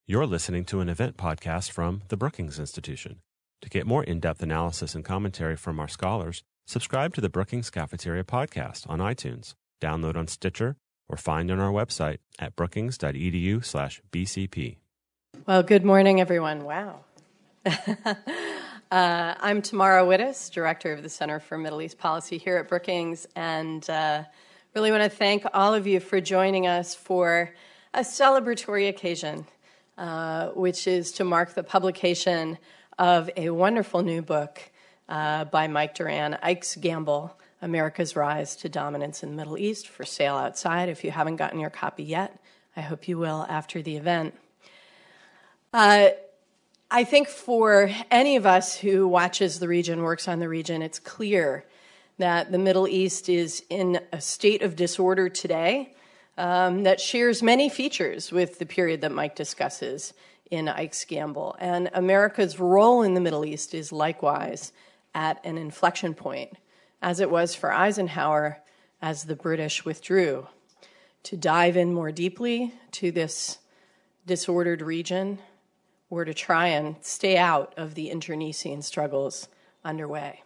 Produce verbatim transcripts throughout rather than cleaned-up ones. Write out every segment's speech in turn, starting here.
You're listening to an event podcast from the Brookings Institution. To get more in-depth analysis and commentary from our scholars, subscribe to the Brookings Cafeteria podcast on iTunes, download on Stitcher, or find on our website at brookings.edu slash BCP. Well, good morning, everyone. Wow. uh, I'm Tamara Wittes, Director of the Center for Middle East Policy here at Brookings, and uh, really want to thank all of you for joining us for a celebratory occasion, uh, which is to mark the publication of a wonderful new book uh, by Mike Doran, Ike's Gamble, America's Rise to Dominance in the Middle East, for sale outside. If you haven't gotten your copy yet, I hope you will after the event. Uh, I think for any of us who watches the region, works on the region, it's clear that the Middle East is in a state of disorder today um, that shares many features with the period that Mike discusses in Ike's Gamble. And America's role in the Middle East is likewise at an inflection point, as it was for Eisenhower as the British withdrew. To dive in more deeply to this disordered region, or to try and stay out of the internecine struggles underway.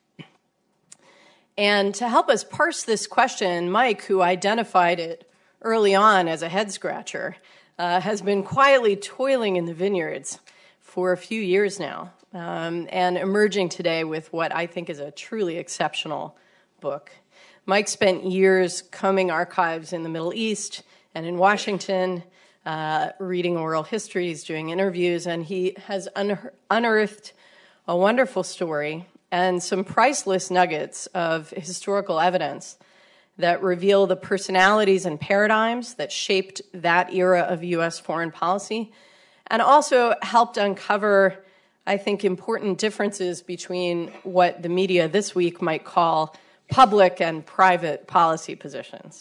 And to help us parse this question, Mike, who identified it early on as a head-scratcher, uh, has been quietly toiling in the vineyards for a few years now, um, and emerging today with what I think is a truly exceptional book. Mike spent years combing archives in the Middle East and in Washington, uh, reading oral histories, doing interviews, and he has un- unearthed a wonderful story and some priceless nuggets of historical evidence that reveal the personalities and paradigms that shaped that era of U S foreign policy, and also helped uncover, I think, important differences between what the media this week might call public and private policy positions.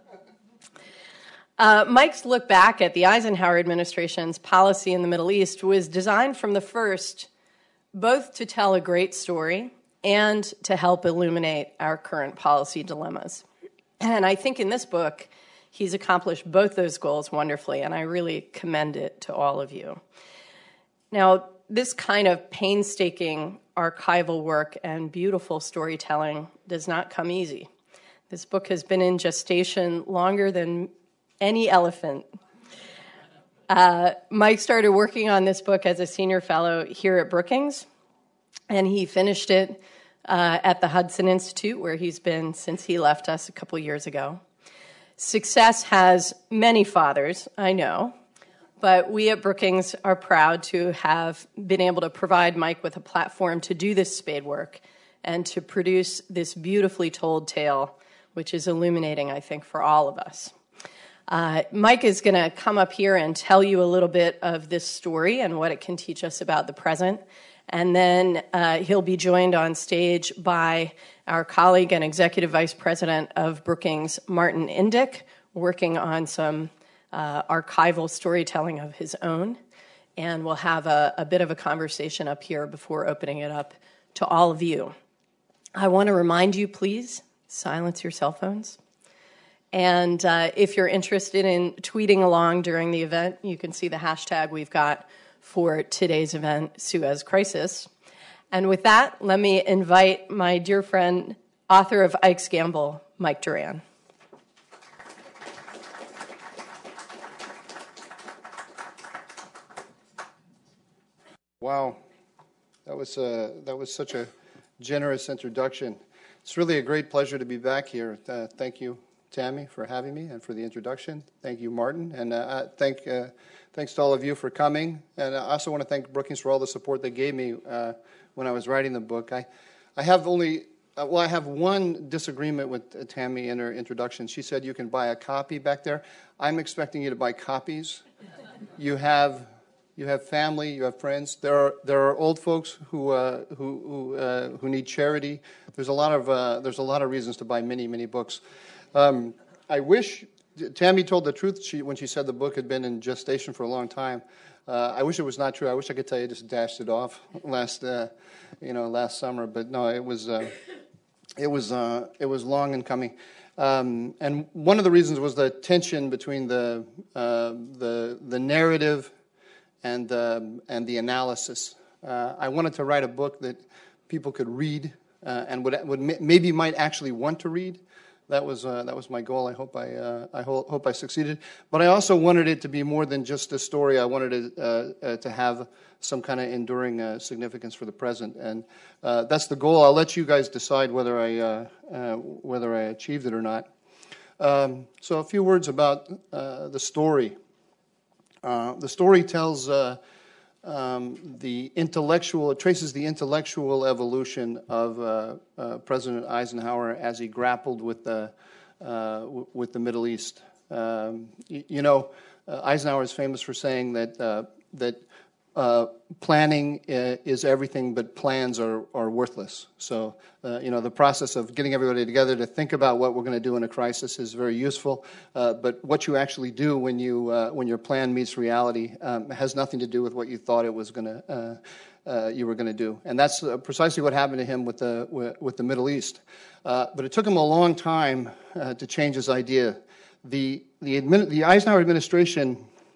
Uh, Mike's look back at the Eisenhower administration's policy in the Middle East was designed from the first both to tell a great story and to help illuminate our current policy dilemmas. And I think in this book, he's accomplished both those goals wonderfully, and I really commend it to all of you. Now, this kind of painstaking archival work and beautiful storytelling does not come easy. This book has been in gestation longer than any elephant. Uh, Mike started working on this book as a senior fellow here at Brookings, and he finished it uh, at the Hudson Institute, where he's been since he left us a couple years ago. Success has many fathers, I know, but we at Brookings are proud to have been able to provide Mike with a platform to do this spade work and to produce this beautifully told tale, which is illuminating, I think, for all of us. Uh, Mike is going to come up here and tell you a little bit of this story and what it can teach us about the present. And then uh, he'll be joined on stage by our colleague and Executive Vice President of Brookings, Martin Indyk, working on some uh, archival storytelling of his own. And we'll have a, a bit of a conversation up here before opening it up to all of you. I want to remind you, please, silence your cell phones. And uh, if you're interested in tweeting along during the event, you can see the hashtag we've got for today's event, Suez Crisis. And with that, let me invite my dear friend, author of Ike's Gamble, Mike Doran. Wow, that was uh, that was such a generous introduction. It's really a great pleasure to be back here. Uh, thank you, Tammy, for having me and for the introduction. Thank you, Martin, and uh, thank uh, thanks to all of you for coming. And I also want to thank Brookings for all the support they gave me uh, when I was writing the book. I, I have only, uh, well, I have one disagreement with uh, Tammy in her introduction. She said you can buy a copy back there. I'm expecting you to buy copies. You have, you have family, you have friends. There are there are old folks who uh, who who, uh, who need charity. There's a lot of uh, there's a lot of reasons to buy many many books. Um, I wish, Tammy told the truth she, when she said the book had been in gestation for a long time. Uh, I wish it was not true. I wish I could tell you I just dashed it off last, uh, you know, last summer. But no, it was, uh, it was, uh, it was long in coming. Um, and one of the reasons was the tension between the uh, the the narrative and um, and the analysis. Uh, I wanted to write a book that people could read uh, and would would maybe might actually want to read. That was uh, that was my goal. I hope I uh, I ho- hope I succeeded. But I also wanted it to be more than just a story. I wanted it uh, uh, to have some kind of enduring uh, significance for the present, and uh, that's the goal. I'll let you guys decide whether I uh, uh, whether I achieved it or not. Um, so a few words about uh, the story. Uh, the story tells uh, um, the intellectual, it traces the intellectual evolution of uh, uh, President Eisenhower as he grappled with the uh, w- with the Middle East. Um, you, you know, uh, Eisenhower is famous for saying that uh, that uh, planning is everything, but plans are, are worthless. So, uh, you know, the process of getting everybody together to think about what we're going to do in a crisis is very useful. Uh, but what you actually do when you uh, when your plan meets reality um, has nothing to do with what you thought it was going to uh, uh, you were going to do. And that's uh, precisely what happened to him with the with the Middle East. Uh, but it took him a long time uh, to change his idea. The the, admin, the Eisenhower administration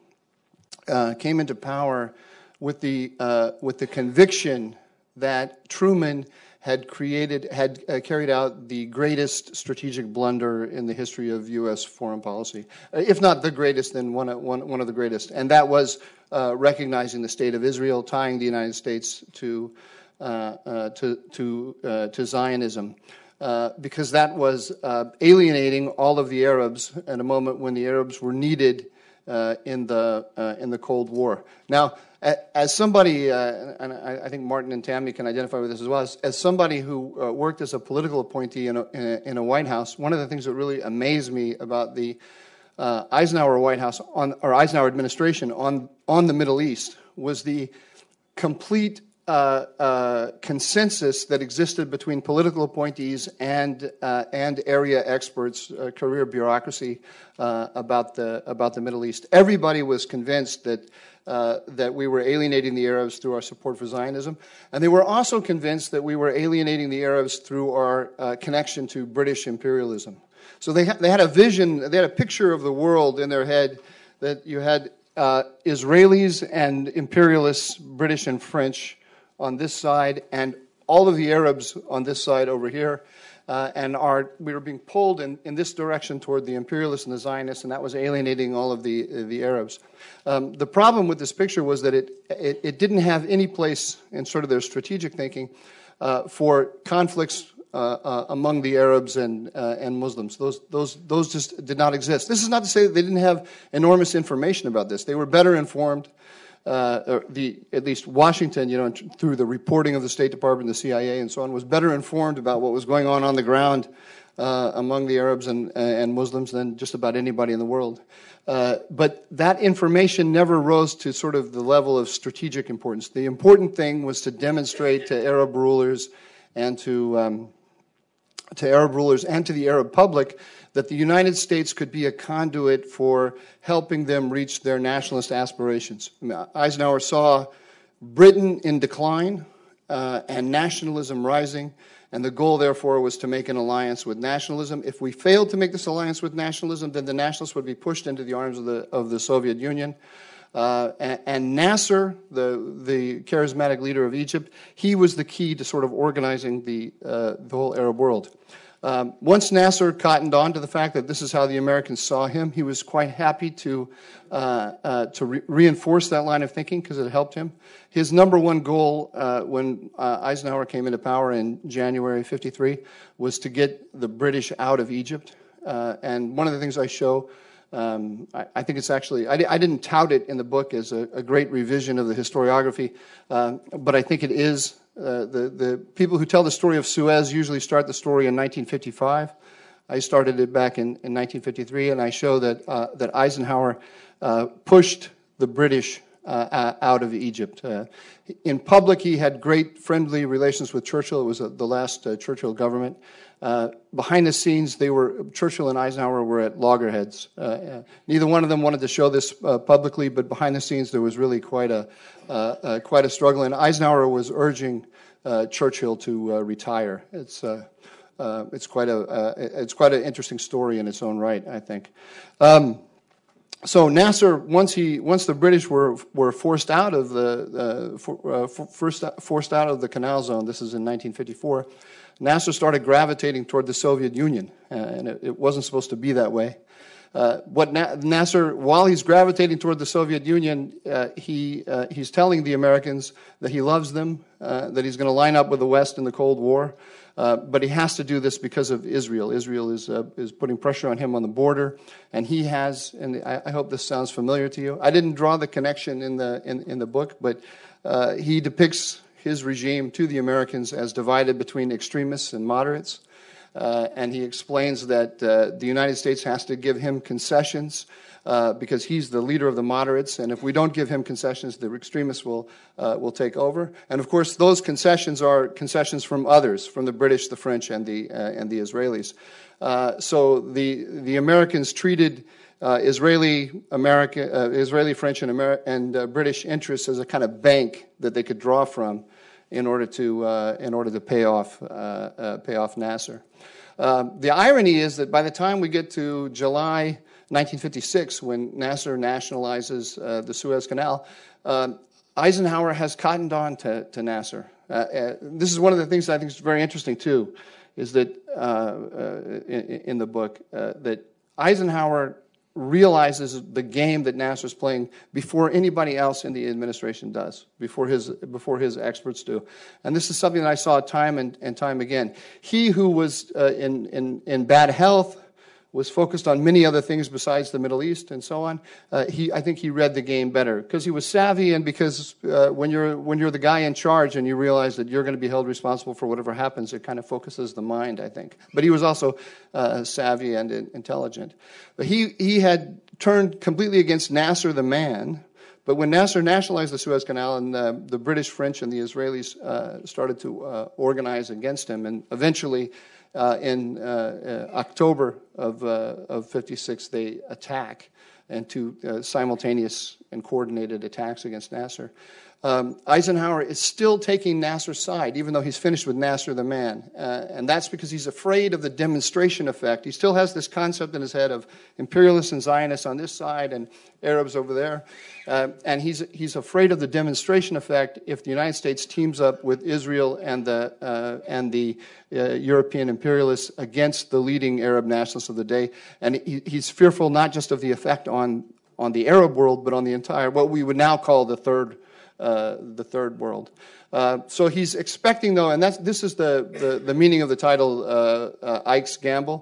uh, came into power with the uh, with the conviction that Truman had created had uh, carried out the greatest strategic blunder in the history of U S foreign policy, uh, if not the greatest, then one one one of the greatest, and that was uh, recognizing the state of Israel, tying the United States to uh, uh, to to uh, to Zionism. Uh, because that was uh, alienating all of the Arabs at a moment when the Arabs were needed uh, in the uh, in the Cold War. Now, as somebody, uh, and I think Martin and Tammy can identify with this as well, as, as somebody who uh, worked as a political appointee in a, in, a, in a White House, one of the things that really amazed me about the uh, Eisenhower White House on, or Eisenhower administration on on the Middle East was the complete Uh, uh, consensus that existed between political appointees and uh, and area experts, uh, career bureaucracy uh, about the about the Middle East. Everybody was convinced that uh, that we were alienating the Arabs through our support for Zionism, and they were also convinced that we were alienating the Arabs through our uh, connection to British imperialism. So they ha- they had a vision, they had a picture of the world in their head that you had uh, Israelis and imperialists, British and French, on this side, and all of the Arabs on this side over here, uh, and our, we were being pulled in, in this direction toward the imperialists and the Zionists, and that was alienating all of the uh, the Arabs. Um, the problem with this picture was that it, it it didn't have any place in sort of their strategic thinking uh, for conflicts uh, uh, among the Arabs and uh, and Muslims. Those those those just did not exist. This is not to say that they didn't have enormous information about this. They were better informed. Uh, the at least Washington, you know, through the reporting of the State Department, the C I A, and so on, was better informed about what was going on on the ground uh, among the Arabs and and Muslims than just about anybody in the world. Uh, but that information never rose to sort of the level of strategic importance. The important thing was to demonstrate to Arab rulers and to um, to Arab rulers and to the Arab public that the United States could be a conduit for helping them reach their nationalist aspirations. Eisenhower saw Britain in decline uh, and nationalism rising, and the goal, therefore, was to make an alliance with nationalism. If we failed to make this alliance with nationalism, then the nationalists would be pushed into the arms of the of the Soviet Union. Uh, and, and Nasser, the the charismatic leader of Egypt, he was the key to sort of organizing the uh, the whole Arab world. Um, once Nasser cottoned on to the fact that this is how the Americans saw him, he was quite happy to uh, uh, to re- reinforce that line of thinking because it helped him. His number one goal uh, when uh, Eisenhower came into power in January fifty-three was to get the British out of Egypt. Uh, and one of the things I show, um, I, I think it's actually, I, I didn't tout it in the book as a, a great revision of the historiography, uh, but I think it is. Uh, the, the people who tell the story of Suez usually start the story in nineteen fifty-five. I started it back in, in nineteen fifty-three, and I show that uh, that Eisenhower uh, pushed the British uh, out of Egypt. Uh, in public, he had great friendly relations with Churchill. It was uh, the last uh, Churchill government. Uh, behind the scenes, they were Churchill and Eisenhower were at loggerheads. Uh, uh, neither one of them wanted to show this uh, publicly, but behind the scenes, there was really quite a uh, uh, quite a struggle. And Eisenhower was urging uh, Churchill to uh, retire. It's uh, uh, it's quite a uh, it's quite an interesting story in its own right, I think. Um, so Nasser, once he, once the British were were forced out of the uh, for, uh, first forced out of the Canal Zone, this is in nineteen fifty-four, Nasser started gravitating toward the Soviet Union, uh, and it, it wasn't supposed to be that way. Uh, what Na- Nasser, while he's gravitating toward the Soviet Union, uh, he uh, he's telling the Americans that he loves them, uh, that he's going to line up with the West in the Cold War. Uh, but he has to do this because of Israel. Israel is uh, is putting pressure on him on the border, and he has. And I, I hope this sounds familiar to you. I didn't draw the connection in the in, in the book, but uh, he depicts his regime to the Americans as divided between extremists and moderates, uh, and he explains that uh, the United States has to give him concessions. Uh, because he's the leader of the moderates, and if we don't give him concessions, the extremists will uh, will take over. And of course, those concessions are concessions from others, from the British, the French, and the uh, and the Israelis. Uh, so the the Americans treated uh, Israeli, American, uh, Israeli, French, and Ameri- and uh, British interests as a kind of bank that they could draw from in order to uh, in order to pay off uh, uh, pay off Nasser. Uh, the irony is that by the time we get to July nineteen fifty-six, when Nasser nationalizes uh, the Suez Canal, uh, Eisenhower has cottoned on to, to Nasser. Uh, uh, this is one of the things that I think is very interesting, too, is that uh, uh, in, in the book, uh, that Eisenhower realizes the game that Nasser's playing before anybody else in the administration does, before his before his experts do. And this is something that I saw time and, and time again. He who was uh, in, in, in bad health, was focused on many other things besides the Middle East and so on. Uh, he, I think he read the game better because he was savvy, and because uh, when you're when you're the guy in charge and you realize that you're going to be held responsible for whatever happens, it kind of focuses the mind, I think. But he was also uh, savvy and uh, intelligent. But he he had turned completely against Nasser the man. But when Nasser nationalized the Suez Canal, and uh, the British, French, and the Israelis uh, started to uh, organize against him, and eventually. Uh, in uh, uh, October of uh, of fifty-six, they attack, and two uh, simultaneous and coordinated attacks against Nasser. Um, Eisenhower is still taking Nasser's side, even though he's finished with Nasser the man. Uh, and that's because he's afraid of the demonstration effect. He still has this concept in his head of imperialists and Zionists on this side and Arabs over there. Uh, and he's he's afraid of the demonstration effect if the United States teams up with Israel and the uh, and the uh, European imperialists against the leading Arab nationalists of the day. And he, he's fearful not just of the effect on, on the Arab world, but on the entire, what we would now call the third Uh, the third world. Uh, so he's expecting, though, and that's this is the, the, the meaning of the title, uh, uh, Ike's Gamble.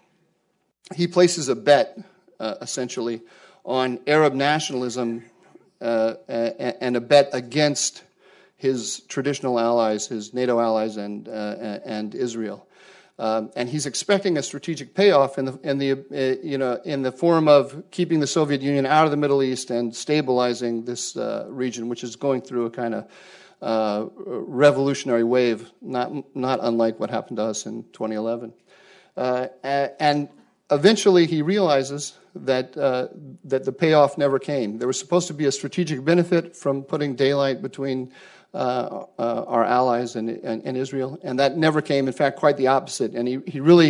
He places a bet, uh, essentially, on Arab nationalism uh, and a bet against his traditional allies, his NATO allies, and uh, and Israel. Um, and he's expecting a strategic payoff in the in the uh, you know in the form of keeping the Soviet Union out of the Middle East and stabilizing this uh, region, which is going through a kind of uh, revolutionary wave, not not unlike what happened to us in twenty eleven. Uh, and eventually, he realizes that uh, that the payoff never came. There was supposed to be a strategic benefit from putting daylight between Uh, uh, our allies and, and, and Israel, and that never came. In fact, quite the opposite. And he, he really,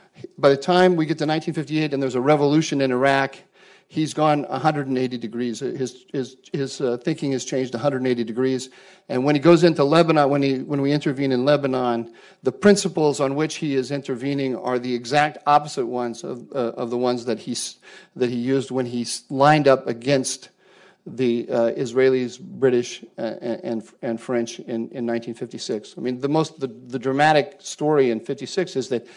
by the time we get to nineteen fifty-eight and there's a revolution in Iraq, he's gone one hundred eighty degrees. His his his uh, thinking has changed one hundred eighty degrees. And when he goes into Lebanon, when he when we intervene in Lebanon, the principles on which he is intervening are the exact opposite ones of uh, of the ones that he that he used when he lined up against the uh, Israelis, British, uh, and and French in, in nineteen fifty-six. I mean, the most the, the dramatic story in fifty-six is that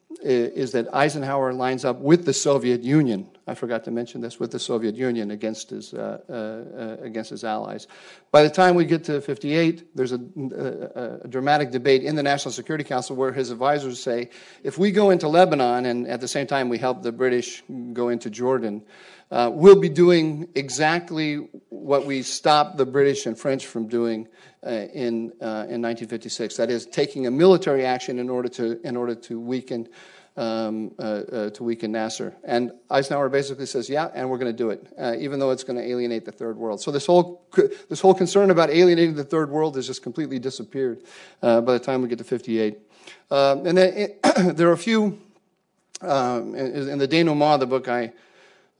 is that Eisenhower lines up with the Soviet Union. I forgot to mention this, with the Soviet Union against his uh, uh, against his allies. By the time we get to fifty-eight, there's a, a, a dramatic debate in the National Security Council where his advisors say, if we go into Lebanon and at the same time we help the British go into Jordan, Uh, we'll be doing exactly what we stopped the British and French from doing uh, in uh, in nineteen fifty-six. That is, taking a military action in order to in order to weaken um, uh, uh, to weaken Nasser. And Eisenhower basically says, "Yeah, and we're going to do it, uh, even though it's going to alienate the third world." So this whole this whole concern about alienating the third world has just completely disappeared uh, by the time we get to fifty-eight. Um, and then it, there are a few um, in, in the denouement of the book I.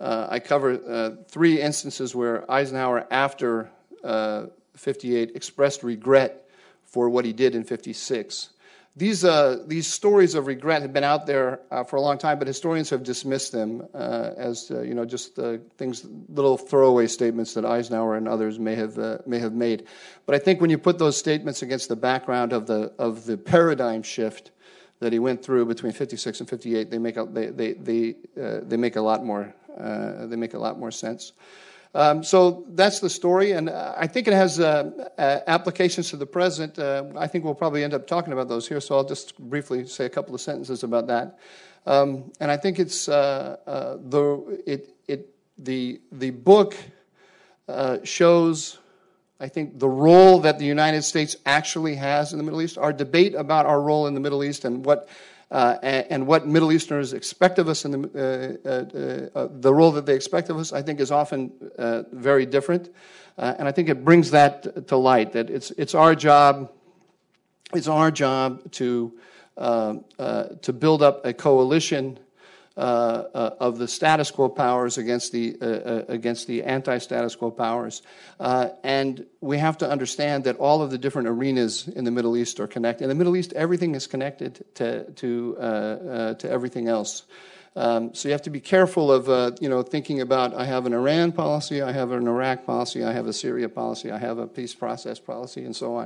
uh, I cover uh, three instances where Eisenhower, after uh, fifty-eight, expressed regret for what he did in fifty-six. These uh, these stories of regret have been out there uh, for a long time, but historians have dismissed them uh, as uh, you know just uh, things, little throwaway statements that Eisenhower and others may have uh, may have made. But I think when you put those statements against the background of the of the paradigm shift that he went through between fifty-six and fifty-eight, they make a, they they they uh, they make a lot more uh, they make a lot more sense. Um, so that's the story, and I think it has uh, uh, applications to the present. Uh, I think we'll probably end up talking about those here, so I'll just briefly say a couple of sentences about that. Um, and I think it's uh, uh, the it it the the book uh, shows, I think, the role that the United States actually has in the Middle East. Our debate about our role in the Middle East and what Uh, and, and what Middle Easterners expect of us, and the, uh, uh, uh, the role that they expect of us, I think, is often uh, very different. Uh, and I think it brings that to light, that it's it's our job, it's our job to uh, uh, to build up a coalition uh, uh, of the status quo powers against the uh, uh, against the anti-status quo powers, uh, and we have to understand that all of the different arenas in the Middle East are connected. In the Middle East, everything is connected to to uh, uh, to everything else. Um, so you have to be careful of uh, you know thinking about, I have an Iran policy, I have an Iraq policy, I have a Syria policy, I have a peace process policy, and so on.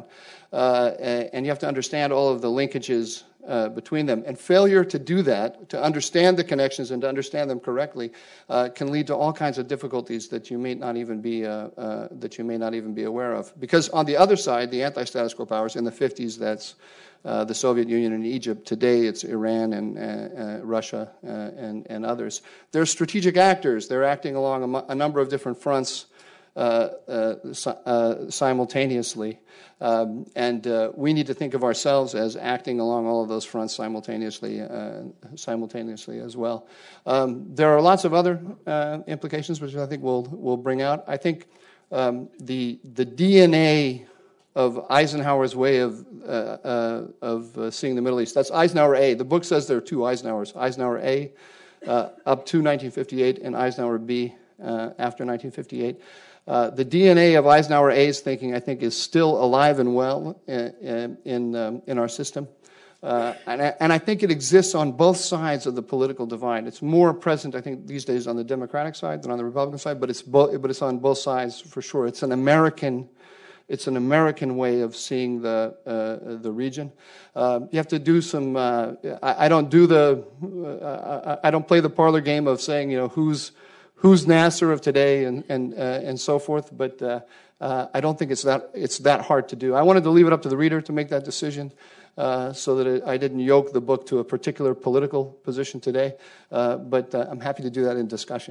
Uh, and you have to understand all of the linkages Uh, between them. And failure to do that, to understand the connections and to understand them correctly, uh, can lead to all kinds of difficulties that you may not even be uh, uh, that you may not even be aware of. Because on the other side, the anti-status quo powers, in the fifties, that's uh, the Soviet Union and Egypt. Today, it's Iran and uh, uh, Russia uh, and, and others. They're strategic actors. They're acting along a, a number of different fronts uh, uh, uh, simultaneously. Um, and uh, we need to think of ourselves as acting along all of those fronts simultaneously, uh, simultaneously as well. Um, there are lots of other uh, implications, which I think we'll we'll bring out. I think um, the the D N A of Eisenhower's way of uh, uh, of uh, seeing the Middle East. That's Eisenhower A. The book says there are two Eisenhowers: Eisenhower A uh, up to nineteen fifty-eight, and Eisenhower B uh, after nineteen fifty-eight. Uh, the D N A of Eisenhower A's thinking, I think, is still alive and well in in, um, in our system, uh, and, I, and I think it exists on both sides of the political divide. It's more present, I think, these days on the Democratic side than on the Republican side, but it's bo- but it's on both sides for sure. It's an American, it's an American way of seeing the uh, the region. Uh, you have to do some. Uh, I, I don't do the. Uh, I, I don't play the parlor game of saying, you know, who's. Who's Nasser of today, and and uh, and so forth, but uh, uh, I don't think it's that it's that hard to do. I wanted to leave it up to the reader to make that decision, uh, so that it, I didn't yoke the book to a particular political position today. Uh, but uh, I'm happy to do that in discussion.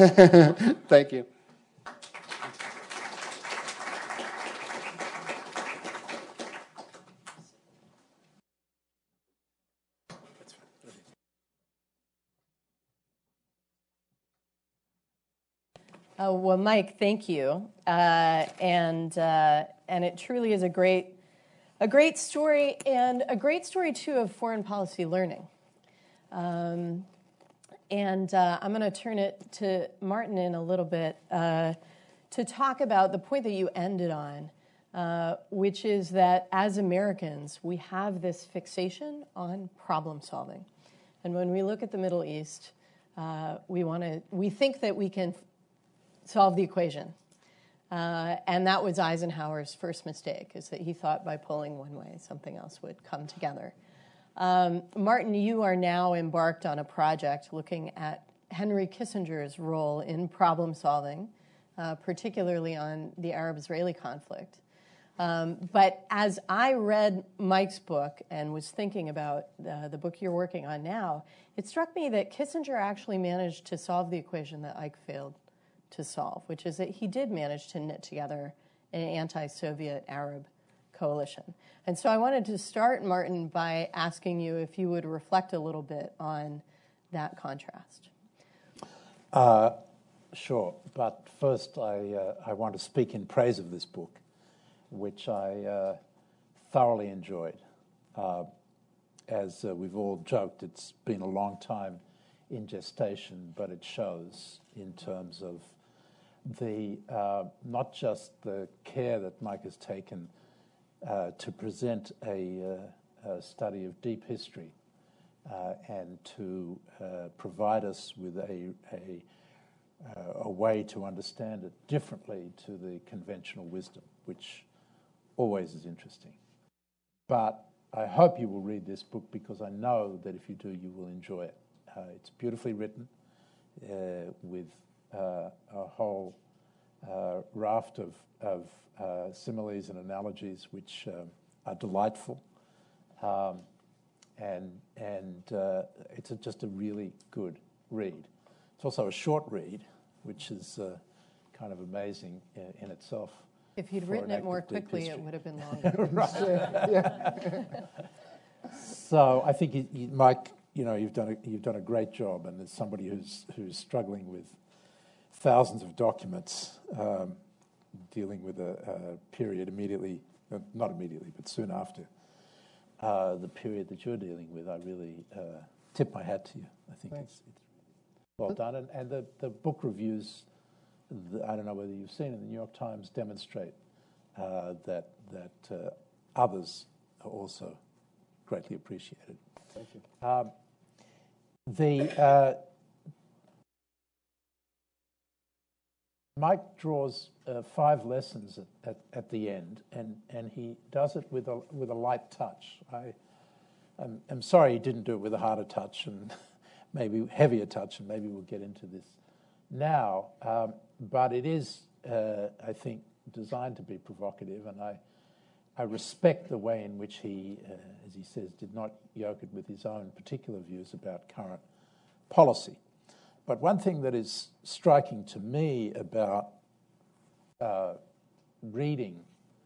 Thank you. Uh, well, Mike, thank you, uh, and uh, and it truly is a great, a great story, and a great story too of foreign policy learning. Um, and uh, I'm going to turn it to Martin in a little bit uh, to talk about the point that you ended on, uh, which is that as Americans we have this fixation on problem solving, and when we look at the Middle East, uh, we want to we think that we can solve the equation. Uh, and that was Eisenhower's first mistake, is that he thought by pulling one way, something else would come together. Um, Martin, you are now embarked on a project looking at Henry Kissinger's role in problem solving, uh, particularly on the Arab-Israeli conflict. Um, but as I read Mike's book and was thinking about uh, the book you're working on now, it struck me that Kissinger actually managed to solve the equation that Ike failed to solve, which is that he did manage to knit together an anti-Soviet Arab coalition. And so I wanted to start, Martin, by asking you if you would reflect a little bit on that contrast. Uh, sure, but first I, uh, I want to speak in praise of this book, which I uh, thoroughly enjoyed. Uh, as uh, we've all joked, it's been a long time in gestation, but it shows in terms of the uh, not just the care that Mike has taken uh, to present a, uh, a study of deep history uh, and to uh, provide us with a, a, uh, a way to understand it differently to the conventional wisdom, which always is interesting. But I hope you will read this book, because I know that if you do, you will enjoy it. Uh, it's beautifully written uh, with uh, a whole uh, raft of, of uh, similes and analogies which um, are delightful. Um, and and uh, it's a, just a really good read. It's also a short read, which is uh, kind of amazing in, in itself. If you'd for written an it more act of deep quickly, it history. would have been longer. Right. Yeah. So I think, you, you, Mike, you know, you've done a, you've done a great job, and as somebody who's who's struggling with thousands of documents, um, dealing with a, a period immediately, uh, not immediately, but soon after uh, the period that you're dealing with, I really uh, tip my hat to you. I think it's, it's well done, and, and the the book reviews, the, I don't know whether you've seen it, the New York Times demonstrate uh, that that uh, others are also greatly appreciated. Thank you. Um, the uh, Mike draws uh, five lessons at, at, at the end, and, and he does it with a with a light touch. I I'm, I'm sorry he didn't do it with a harder touch and maybe heavier touch, and maybe we'll get into this now. Um, but it is, uh, I think, designed to be provocative, and I. I respect the way in which he, uh, as he says, did not yoke it with his own particular views about current policy. But one thing that is striking to me about uh, reading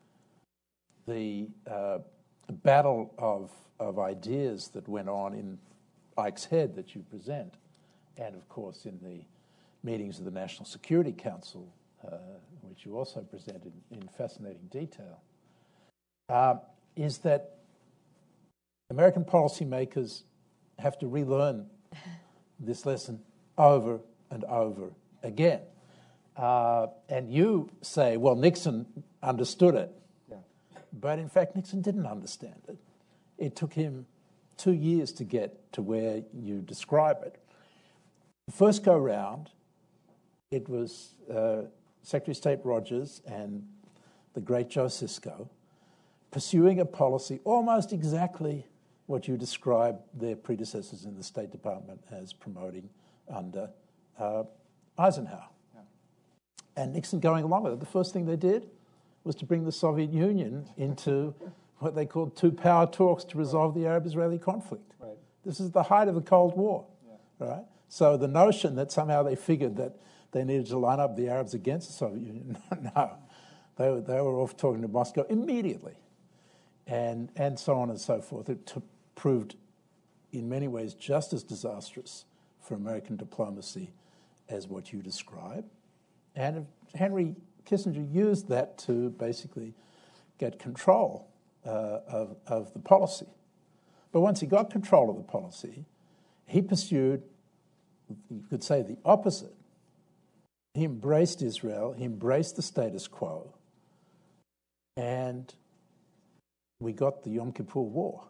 the uh, battle of, of ideas that went on in Ike's head that you present, and of course in the meetings of the National Security Council, uh, which you also presented in fascinating detail, Uh, is that American policymakers have to relearn this lesson over and over again. Uh, and you say, well, Nixon understood it. Yeah. But in fact, Nixon didn't understand it. It took him two years to get to where you describe it. The first go round, it was uh, Secretary of State Rogers and the great Joe Sisko pursuing a policy almost exactly what you describe their predecessors in the State Department as promoting under uh, Eisenhower. Yeah. And Nixon going along with it. The first thing they did was to bring the Soviet Union into what they called two-power talks to resolve the Arab-Israeli conflict. Right. This is the height of the Cold War, yeah. Right? So the notion that somehow they figured that they needed to line up the Arabs against the Soviet Union, no. They were, they were off talking to Moscow immediately. And, and so on and so forth. It t- proved in many ways just as disastrous for American diplomacy as what you describe. And Henry Kissinger used that to basically get control uh, of, of the policy. But once he got control of the policy, he pursued, you could say, the opposite. He embraced Israel, he embraced the status quo, and we got the Yom Kippur War.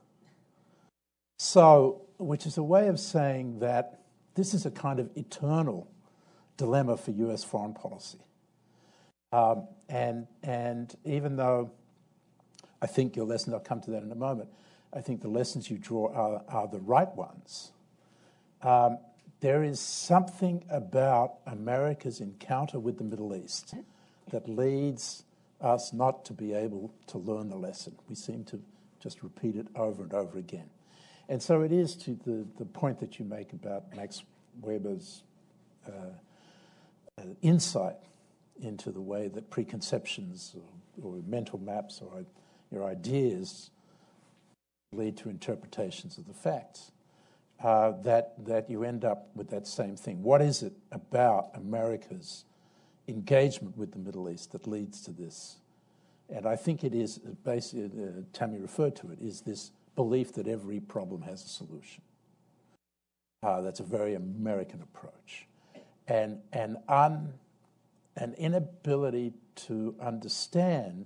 So, which is a way of saying that this is a kind of eternal dilemma for U S foreign policy. Um, and, and even though I think your lessons, I'll come to that in a moment, I think the lessons you draw are, are the right ones. Um, there is something about America's encounter with the Middle East that leads us not to be able to learn the lesson. We seem to just repeat it over and over again. And so it is to the, the point that you make about Max Weber's uh, uh, insight into the way that preconceptions or, or mental maps or your ideas lead to interpretations of the facts, uh, that, that you end up with that same thing. What is it about America's engagement with the Middle East that leads to this? And I think it is, basically, uh, Tammy referred to it, is this belief that every problem has a solution. Uh, that's a very American approach. And an, un, an inability to understand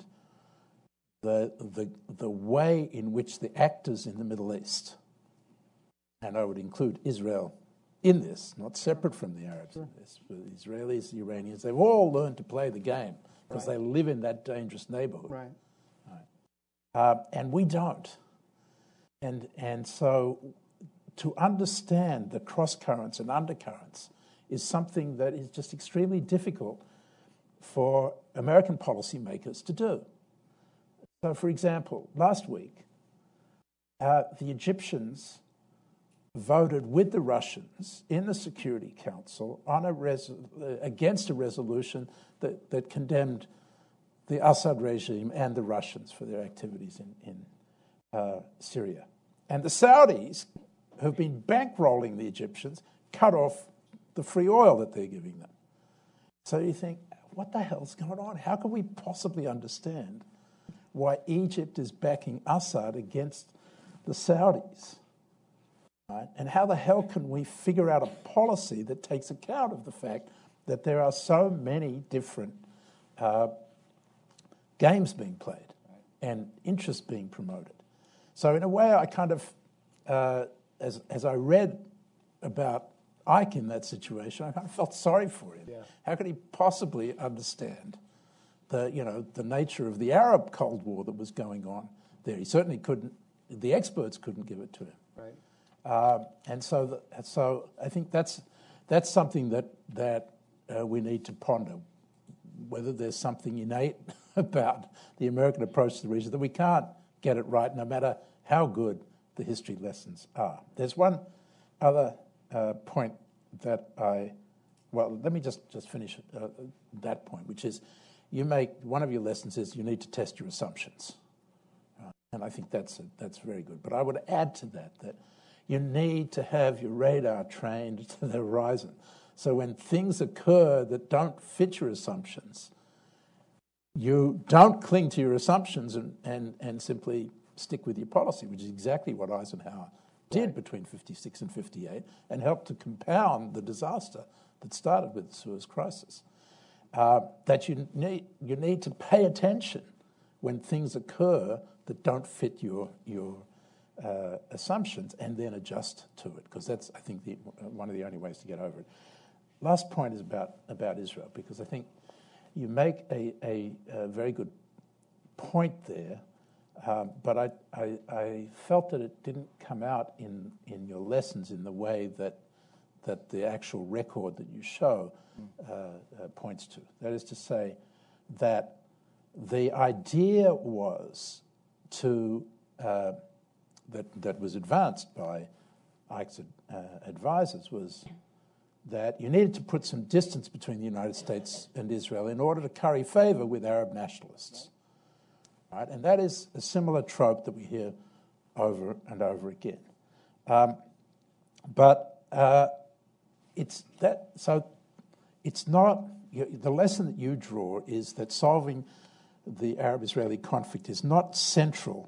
the, the, the way in which the actors in the Middle East, and I would include Israel in this, not separate from the Arabs in this, but the Israelis, the Iranians, they've all learned to play the game because right. they live in that dangerous neighborhood. Right. Right. Uh, and we don't. And, and so to understand the cross currents and undercurrents is something that is just extremely difficult for American policymakers to do. So, for example, last week, uh, the Egyptians voted with the Russians in the Security Council on a res- against a resolution that, that condemned the Assad regime and the Russians for their activities in, in uh, Syria. And the Saudis, who've been bankrolling the Egyptians, cut off the free oil that they're giving them. So you think, what the hell's going on? How can we possibly understand why Egypt is backing Assad against the Saudis? Right? And how the hell can we figure out a policy that takes account of the fact that there are so many different uh, games being played and interests being promoted? So in a way, I kind of, uh, as as I read about Ike in that situation, I kind of felt sorry for him. Yeah. How could he possibly understand the, you know, the nature of the Arab Cold War that was going on there? He certainly couldn't. The experts couldn't give it to him. Right. Um, and so, the, so I think that's that's something that that uh, we need to ponder. Whether there's something innate about the American approach to the region that we can't get it right, no matter how good the history lessons are. There's one other uh, point that I, well, let me just just finish uh, that point, which is, you make one of your lessons is you need to test your assumptions, uh, and I think that's a, that's very good. But I would add to that that you need to have your radar trained to the horizon. So when things occur that don't fit your assumptions, you don't cling to your assumptions and, and, and simply stick with your policy, which is exactly what Eisenhower did right. between fifty-six and fifty-eight, and helped to compound the disaster that started with the Suez Crisis. Uh, that you need, you need to pay attention when things occur that don't fit your your Uh, assumptions, and then adjust to it, because that's, I think, the, one of the only ways to get over it. Last point is about, about Israel, because I think you make a, a, a very good point there, um, but I, I, I felt that it didn't come out in, in your lessons in the way that, that the actual record that you show uh, uh, points to. That is to say that the idea was to uh, that that was advanced by Ike's uh, advisors was that you needed to put some distance between the United States and Israel in order to curry favor with Arab nationalists. Right? And that is a similar trope that we hear over and over again. Um, but uh, it's that so it's not you, the lesson that you draw is that solving the Arab-Israeli conflict is not central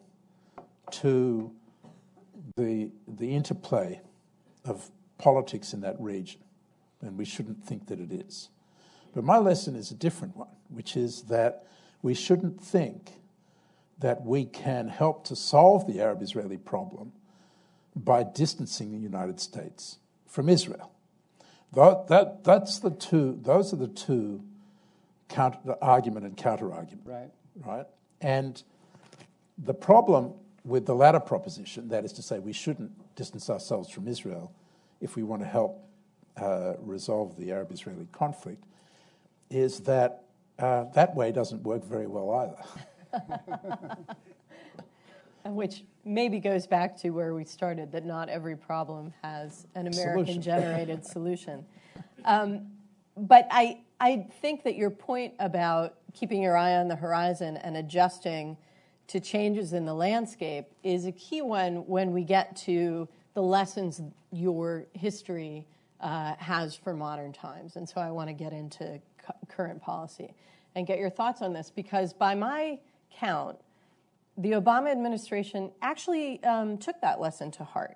to the the interplay of politics in that region, and we shouldn't think that it is. But my lesson is a different one, which is that we shouldn't think that we can help to solve the Arab-Israeli problem by distancing the United States from Israel. That, that, that's the two, those are the two counter, the argument and counter-argument. Right. Right? And the problem with the latter proposition, that is to say we shouldn't distance ourselves from Israel if we want to help uh, resolve the Arab-Israeli conflict, is that uh, that way doesn't work very well either. And which maybe goes back to where we started, that not every problem has an American-generated solution. Um, but I, I think that your point about keeping your eye on the horizon and adjusting to changes in the landscape is a key one when we get to the lessons your history uh, has for modern times. And so I want to get into cu- current policy and get your thoughts on this, because by my count, the Obama administration actually um, took that lesson to heart.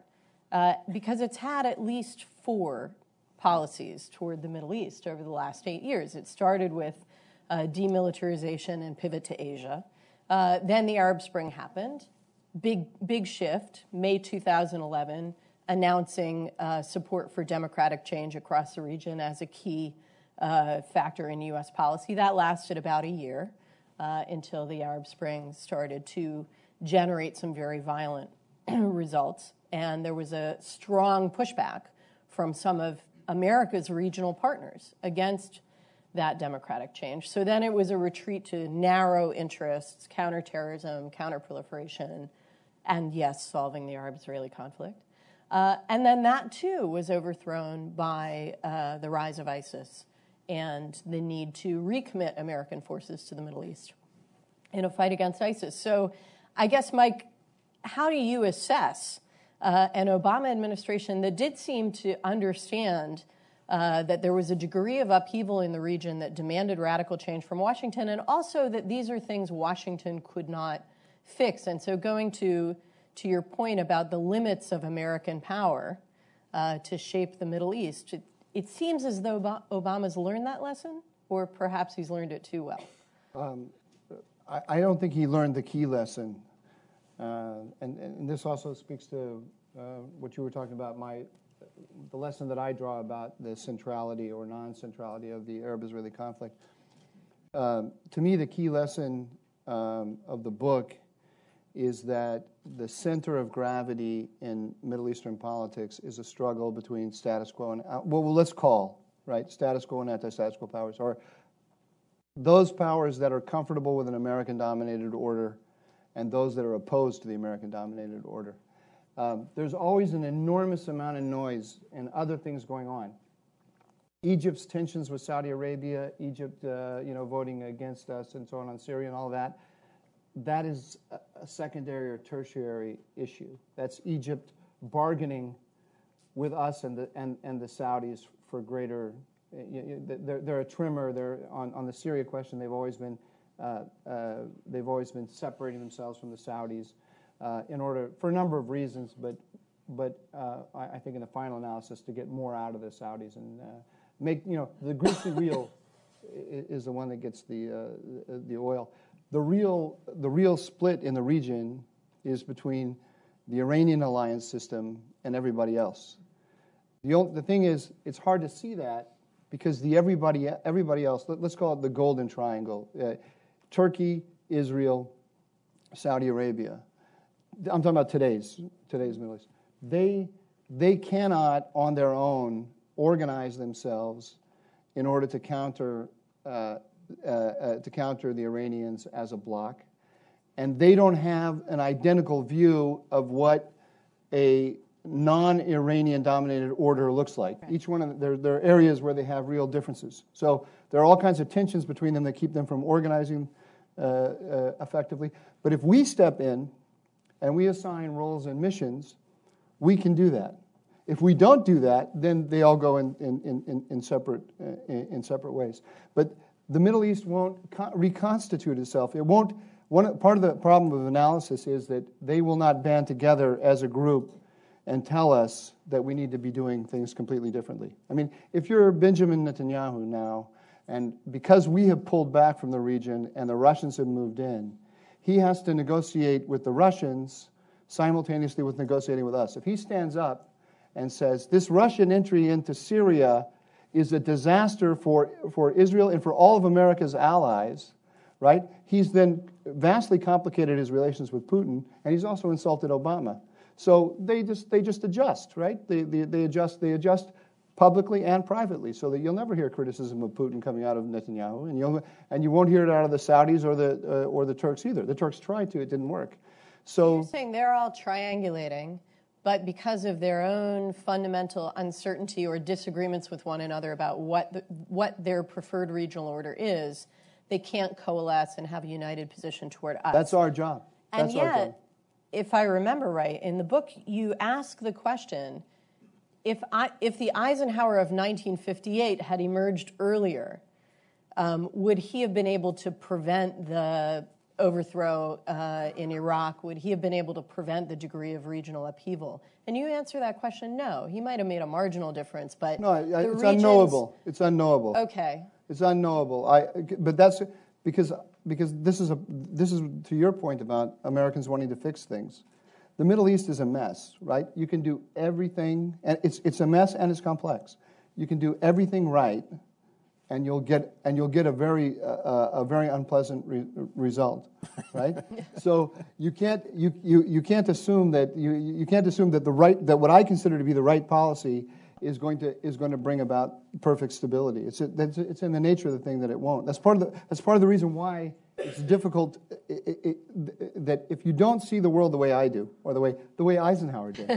uh, because it's had at least four policies toward the Middle East over the last eight years. It started with uh, demilitarization and pivot to Asia. Uh, then the Arab Spring happened. Big, big shift, May two thousand eleven, announcing uh, support for democratic change across the region as a key uh, factor in U S policy. That lasted about a year uh, until the Arab Spring started to generate some very violent results. And there was a strong pushback from some of America's regional partners against that democratic change. So then it was a retreat to narrow interests, counterterrorism, counterproliferation, and yes, solving the Arab-Israeli conflict. Uh, and then that, too, was overthrown by uh, the rise of ISIS and the need to recommit American forces to the Middle East in a fight against ISIS. So I guess, Mike, how do you assess uh, an Obama administration that did seem to understand uh, that there was a degree of upheaval in the region that demanded radical change from Washington, and also that these are things Washington could not fix? And so going to, to your point about the limits of American power uh, to shape the Middle East, it, it seems as though Obama's learned that lesson, or perhaps he's learned it too well. Um, I, I don't think he learned the key lesson. Uh, and, and this also speaks to uh, what you were talking about, my, the lesson that I draw about the centrality or non-centrality of the Arab-Israeli conflict. Um, to me, the key lesson um, of the book is that the center of gravity in Middle Eastern politics is a struggle between status quo and, uh, well, let's call, right, status quo and anti-status quo powers, or those powers that are comfortable with an American-dominated order and those that are opposed to the American-dominated order. Um, there's always an enormous amount of noise and other things going on. Egypt's tensions with Saudi Arabia, Egypt, uh, you know, voting against us and so on on Syria and all that, that is a, a secondary or tertiary issue. That's Egypt bargaining with us and the, and, and the Saudis for greater, you know, they're, they're a trimmer. They're on, on the Syria question, they've always been Uh, uh, they've always been separating themselves from the Saudis uh, in order, for a number of reasons, but but uh, I, I think in the final analysis to get more out of the Saudis and uh, make, you know, the greasy wheel is the one that gets the uh, the oil. The real the real split in the region is between the Iranian alliance system and everybody else. The only, the thing is, it's hard to see that because the everybody everybody else, let, let's call it the Golden Triangle. Uh, Turkey, Israel, Saudi Arabia. I'm talking about today's today's Middle East. They they cannot on their own organize themselves in order to counter uh, uh, uh, to counter the Iranians as a bloc, and they don't have an identical view of what a non-Iranian dominated order looks like. Right. Each one of the, there, there are areas where they have real differences. So there are all kinds of tensions between them that keep them from organizing uh, uh, effectively. But if we step in and we assign roles and missions, we can do that. If we don't do that, then they all go in in in, in separate uh, in, in separate ways. But the Middle East won't co- reconstitute itself. It won't. One part of the problem of analysis is that they will not band together as a group and tell us that we need to be doing things completely differently. I mean, if you're Benjamin Netanyahu now, and because we have pulled back from the region and the Russians have moved in, he has to negotiate with the Russians simultaneously with negotiating with us. If he stands up and says, this Russian entry into Syria is a disaster for, for Israel and for all of America's allies, right? He's then vastly complicated his relations with Putin, and he's also insulted Obama. So they just they just adjust, right? They, they they adjust they adjust publicly and privately, so that you'll never hear criticism of Putin coming out of Netanyahu, and you'll and you won't hear it out of the Saudis or the uh, or the Turks either. The Turks tried to, it didn't work. So you're saying they're all triangulating, but because of their own fundamental uncertainty or disagreements with one another about what the, what their preferred regional order is, they can't coalesce and have a united position toward us. That's our job. That's and yet, our job. If I remember right, in the book you ask the question, if I, if the Eisenhower of nineteen fifty-eight had emerged earlier, um, would he have been able to prevent the overthrow uh, in Iraq, would he have been able to prevent the degree of regional upheaval? And you answer that question, no. He might have made a marginal difference, but No, I- the it's regions, unknowable. It's unknowable. Okay. It's unknowable. I, but that's because because this is a this is to your point about Americans wanting to fix things. The Middle East is a mess, right? You can do everything, and it's it's a mess and it's complex. You can do everything right, and you'll get and you'll get a very uh, a very unpleasant re- result, right? So you can't you, you you can't assume that you you can't assume that the right that what I consider to be the right policy is going to is going to bring about perfect stability. It's it's it's in the nature of the thing that it won't. That's part of the that's part of the reason why it's difficult. It, it, it, that if you don't see the world the way I do, or the way the way Eisenhower did,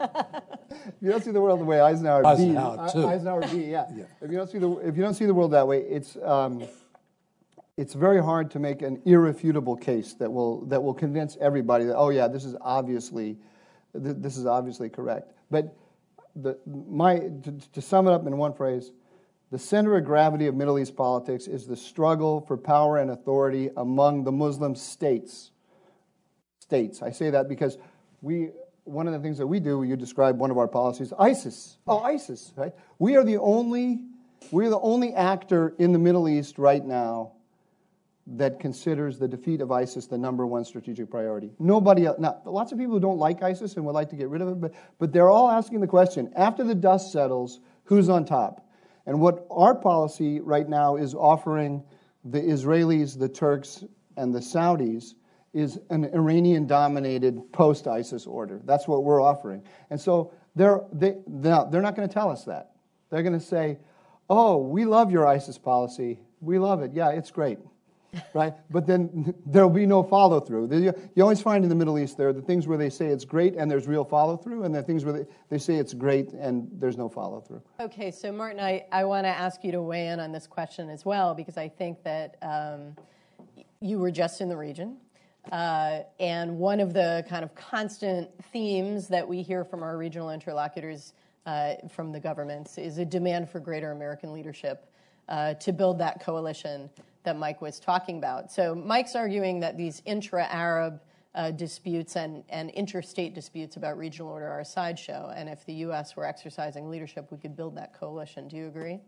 if you don't see the world the way Eisenhower, Eisenhower B, too. Eisenhower B, yeah. yeah. If you don't see the if you don't see the world that way, it's um, it's very hard to make an irrefutable case that will that will convince everybody that, oh yeah, this is obviously th- this is obviously correct. But the my to, to sum it up in one phrase, the center of gravity of Middle East politics is the struggle for power and authority among the Muslim states. States. I say that because we one of the things that we do, you describe one of our policies, ISIS. Oh, ISIS, right? We are the only we're the only actor in the Middle East right now that considers the defeat of ISIS the number one strategic priority. Nobody else. Now, lots of people who don't like ISIS and would like to get rid of it, but, but they're all asking the question, after the dust settles, who's on top? And what our policy right now is offering the Israelis, the Turks, and the Saudis is an Iranian-dominated post-ISIS order. That's what we're offering. And so they're, they, they're not going to tell us that. They're going to say, oh, we love your ISIS policy. We love it. Yeah, it's great. Right? But then there'll be no follow-through. You always find in the Middle East there are the things where they say it's great and there's real follow-through, and the things where they, they say it's great and there's no follow-through. Okay, so Martin, I, I want to ask you to weigh in on this question as well, because I think that um, you were just in the region. Uh, and one of the kind of constant themes that we hear from our regional interlocutors uh, from the governments is a demand for greater American leadership uh, to build that coalition that Mike was talking about. So Mike's arguing that these intra-Arab uh, disputes and, and interstate disputes about regional order are a sideshow, and if the U S were exercising leadership, we could build that coalition. Do you agree?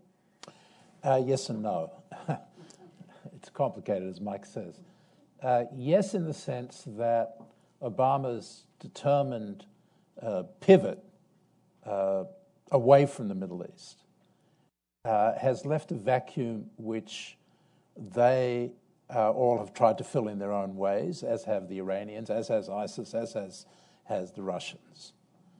Uh, yes and no. It's complicated, as Mike says. Uh, yes, in the sense that Obama's determined uh, pivot uh, away from the Middle East uh, has left a vacuum which they uh, all have tried to fill in their own ways, as have the Iranians, as has ISIS, as has, has the Russians.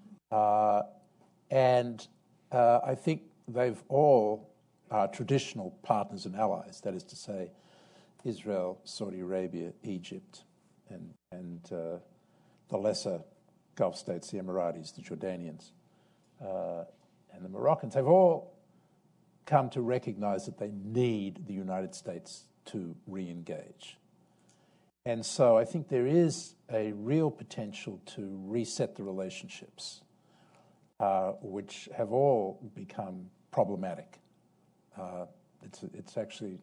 Uh, and uh, I think they've all are traditional partners and allies, that is to say, Israel, Saudi Arabia, Egypt, and, and uh, the lesser Gulf states, the Emiratis, the Jordanians, uh, and the Moroccans. They've all come to recognize that they need the United States to re-engage. And so I think there is a real potential to reset the relationships, uh, which have all become problematic. Uh, it's, it's actually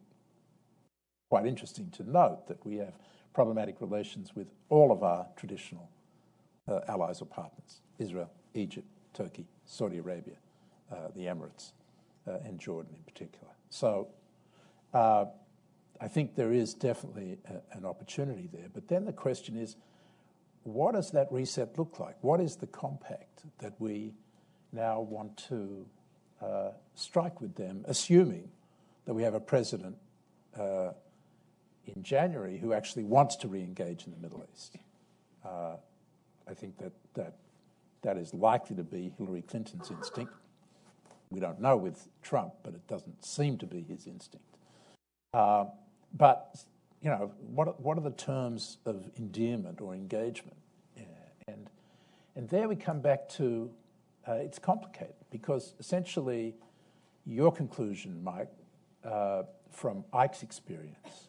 quite interesting to note that we have problematic relations with all of our traditional uh, allies or partners, Israel, Egypt, Turkey, Saudi Arabia, uh, the Emirates, Uh, and Jordan in particular. So uh, I think there is definitely a, an opportunity there. But then the question is, what does that reset look like? What is the compact that we now want to uh, strike with them, assuming that we have a president uh, in January who actually wants to re-engage in the Middle East? Uh, I think that, that that is likely to be Hillary Clinton's instinct. We don't know with Trump, but it doesn't seem to be his instinct. Uh, but, you know, what, what are the terms of endearment or engagement? Yeah. And, and there we come back to, uh, it's complicated, because essentially your conclusion, Mike, uh, from Ike's experience,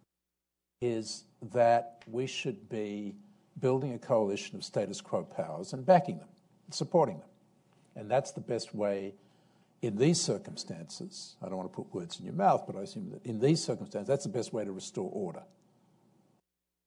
is that we should be building a coalition of status quo powers and backing them, supporting them. And that's the best way in these circumstances. I don't want to put words in your mouth, but I assume that in these circumstances, that's the best way to restore order.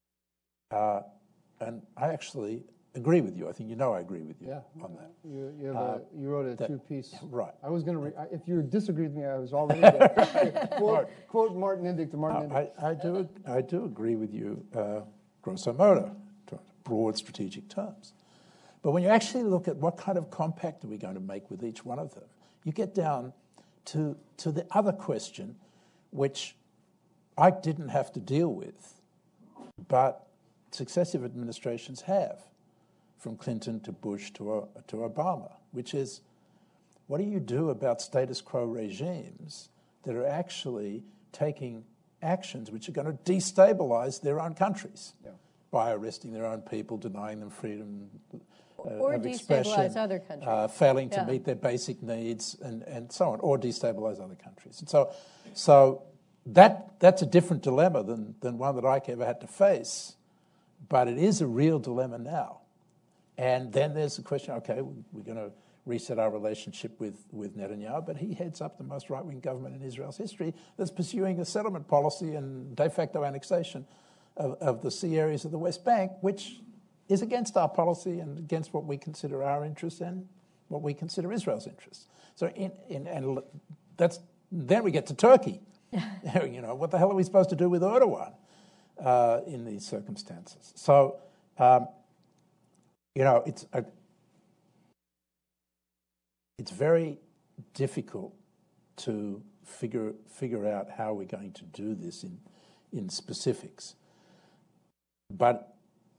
Uh, and I actually agree with you. I think you know I agree with you Yeah, on that. You, you, have Uh, a, you wrote a that- two-piece. right. I was going to. Re- I- if you disagreed with me, I was already going to quote, quote Martin Indyk to Martin Indyk. I, I do I do agree with you, uh, grosso modo, to broad strategic terms. But when you actually look at what kind of compact are we going to make with each one of them, you get down to to the other question, which I didn't have to deal with, but successive administrations have, from Clinton to Bush to uh, to Obama, which is, what do you do about status quo regimes that are actually taking actions which are going to destabilize their own countries Yeah. by arresting their own people, denying them freedom uh, Or of destabilize expression, other countries. uh, failing Yeah. to meet their basic needs, and, and so on, or destabilize other countries. And so, so that that's a different dilemma than than one that I ever had to face, but it is a real dilemma now. And then there's the question: okay, we're going to reset our relationship with, with Netanyahu, but he heads up the most right-wing government in Israel's history that's pursuing a settlement policy and de facto annexation of, of the sea areas of the West Bank, which is against our policy and against what we consider our interests and what we consider Israel's interests. So, in, in, and that's then we get to Turkey. You know, what the hell are we supposed to do with Erdogan uh, in these circumstances? So, um, you know, it's a, it's very difficult to figure figure out how we're going to do this in in specifics. But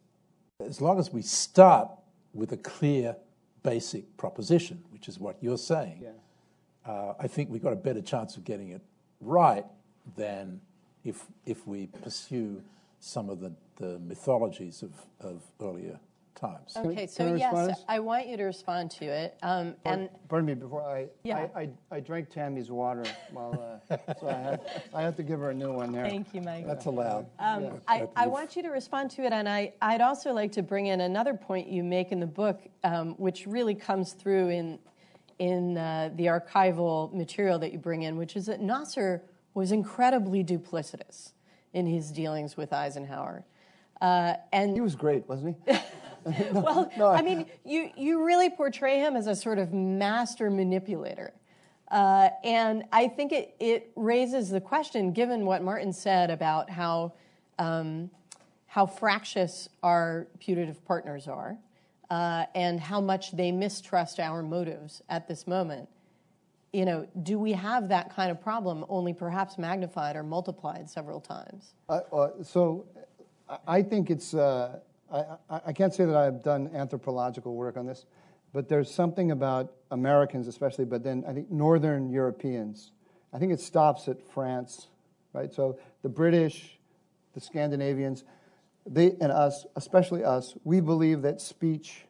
as long as we start with a clear basic proposition, which is what you're saying, Yeah. uh, I think we've got a better chance of getting it right than if if we pursue some of the, the mythologies of, of earlier times. Can I- Okay, can so I respond? yes, I want you to respond to it. Um, and Pardon me, before I, Yeah. I, I, I drank Tammy's water while, uh, so I have, I have to give her a new one there. thank you, Mike. That's allowed. Um, Yeah. I, I want you to respond to it, and I, I'd also like to bring in another point you make in the book, um, which really comes through in, in uh, the archival material that you bring in, which is that Nasser was incredibly duplicitous in his dealings with Eisenhower. Uh, and He was great, wasn't he? well, no, I- I mean, you, you really portray him as a sort of master manipulator. Uh, and I think it, it raises the question, given what Martin said about how, um, how fractious our putative partners are uh, and how much they mistrust our motives at this moment. You know, do we have that kind of problem, only perhaps magnified or multiplied several times? Uh, uh, so I- I think it's, uh, I, I, I can't say that I've done anthropological work on this, but there's something about Americans especially, but then I think Northern Europeans. I think it stops at France, right? So the British, the Scandinavians, they and us, especially us, we believe that speech,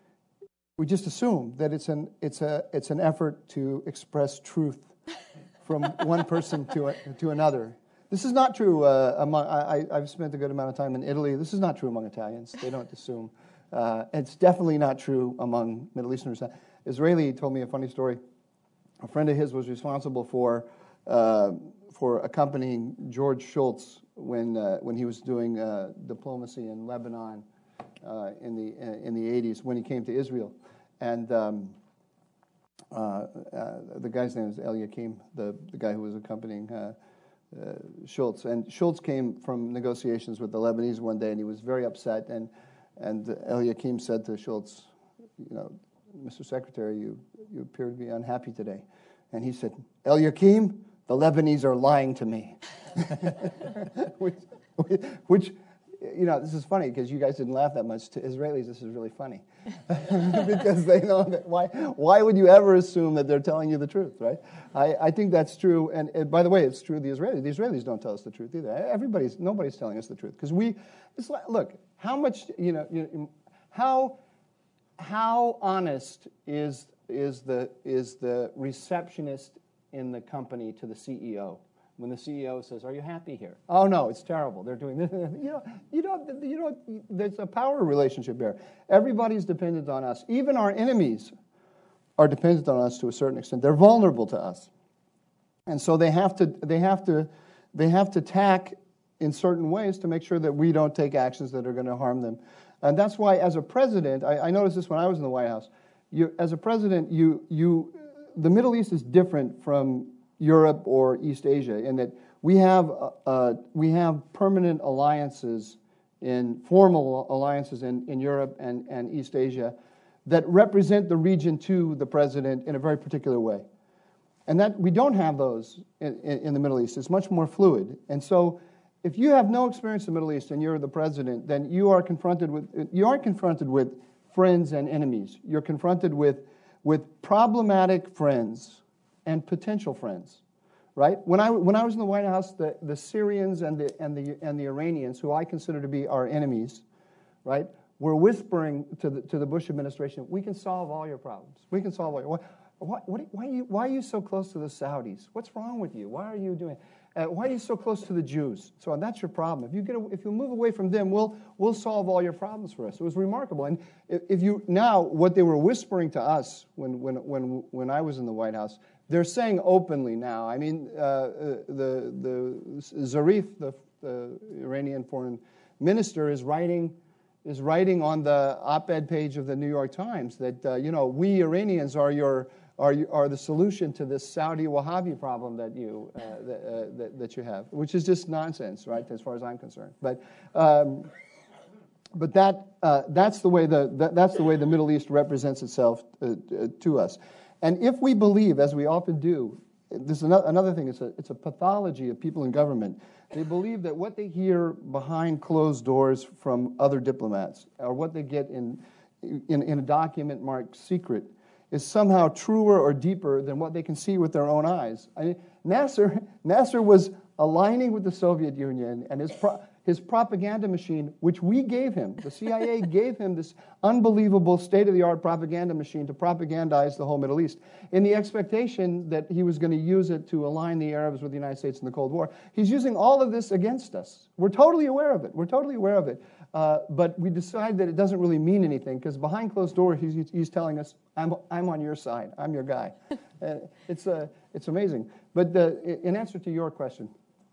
we just assume that it's an, it's a, it's an effort to express truth from one person to, a, to another. This is not true uh, among, I, I've spent a good amount of time in Italy. This is not true among Italians. They don't assume. Uh, it's definitely not true among Middle Easterners. Israeli told me a funny story. A friend of his was responsible for uh, for accompanying George Shultz when uh, when he was doing uh, diplomacy in Lebanon uh, in the in the eighties when he came to Israel, and um, uh, uh, the guy's name is Eliakim, the the guy who was accompanying. Uh, Uh, Schultz and Schultz came from negotiations with the Lebanese one day, and he was very upset. And and Eliakim said to Schultz, "You know, Mister Secretary, you you appear to be unhappy today." And he said, "Eliakim, the Lebanese are lying to me," which, which, you know, this is funny because you guys didn't laugh that much. To Israelis, this is really funny because they know that why why would you ever assume that they're telling you the truth, right? I, I think that's true, and, and by the way, it's true. The Israelis, the Israelis don't tell us the truth either. Everybody's nobody's telling us the truth because we. It's like, look, how much you know, you, how how honest is is the is the receptionist in the company to the C E O? When the C E O says, "Are you happy here?" "Oh no, it's terrible. They're doing this." You know, you don't, you know, there's a power relationship there. Everybody's dependent on us. Even our enemies are dependent on us to a certain extent. They're vulnerable to us, and so they have to, they have to, they have to tack in certain ways to make sure that we don't take actions that are going to harm them. And that's why, as a president, I, I noticed this when I was in the White House. You, as a president, you, you, the Middle East is different from Europe or East Asia in that we have, uh, we have permanent alliances, in formal alliances in, in Europe and, and East Asia that represent the region to the president in a very particular way. And that we don't have those in, in, in the Middle East. It's much more fluid. And so if you have no experience in the Middle East and you're the president, then you are confronted with, you aren't confronted with friends and enemies. You're confronted with, with problematic friends and potential friends, right? When I, when I was in the White House, the, the Syrians and the, and, the, and the Iranians, who I consider to be our enemies, right, were whispering to the, to the Bush administration, we can solve all your problems. We can solve all your... Why, why, why, are you, why are you so close to the Saudis? What's wrong with you? Why are you doing... Uh, why are you so close to the Jews? So that's your problem. If you get, a, if you move away from them, we'll we'll solve all your problems for us. It was remarkable. And if, if you now what they were whispering to us when when when when I was in the White House, they're saying openly now. I mean, uh, the the Zarif, the, the Iranian foreign minister, is writing is writing on the op-ed page of the New York Times that uh, you know we Iranians are your Are, you, are the solution to this Saudi Wahhabi problem that you uh, that, uh, that, that you have, which is just nonsense, right? As far as I'm concerned, but um, but that uh, that's the way the that, that's the way the Middle East represents itself uh, to us, and if we believe, as we often do, this is another, another thing. It's a it's a pathology of people in government. They believe that what they hear behind closed doors from other diplomats, or what they get in in, in a document marked secret, is somehow truer or deeper than what they can see with their own eyes. I mean, Nasser, Nasser was aligning with the Soviet Union and his pro, his propaganda machine, which we gave him. The C I A gave him this unbelievable state-of-the-art propaganda machine to propagandize the whole Middle East in the expectation that he was going to use it to align the Arabs with the United States in the Cold War. He's using all of this against us. We're totally aware of it. We're totally aware of it. Uh, but we decide that it doesn't really mean anything because behind closed doors, he's, he's telling us, I'm, I'm on your side. I'm your guy. uh, it's, uh, it's amazing. But the, in answer to your question,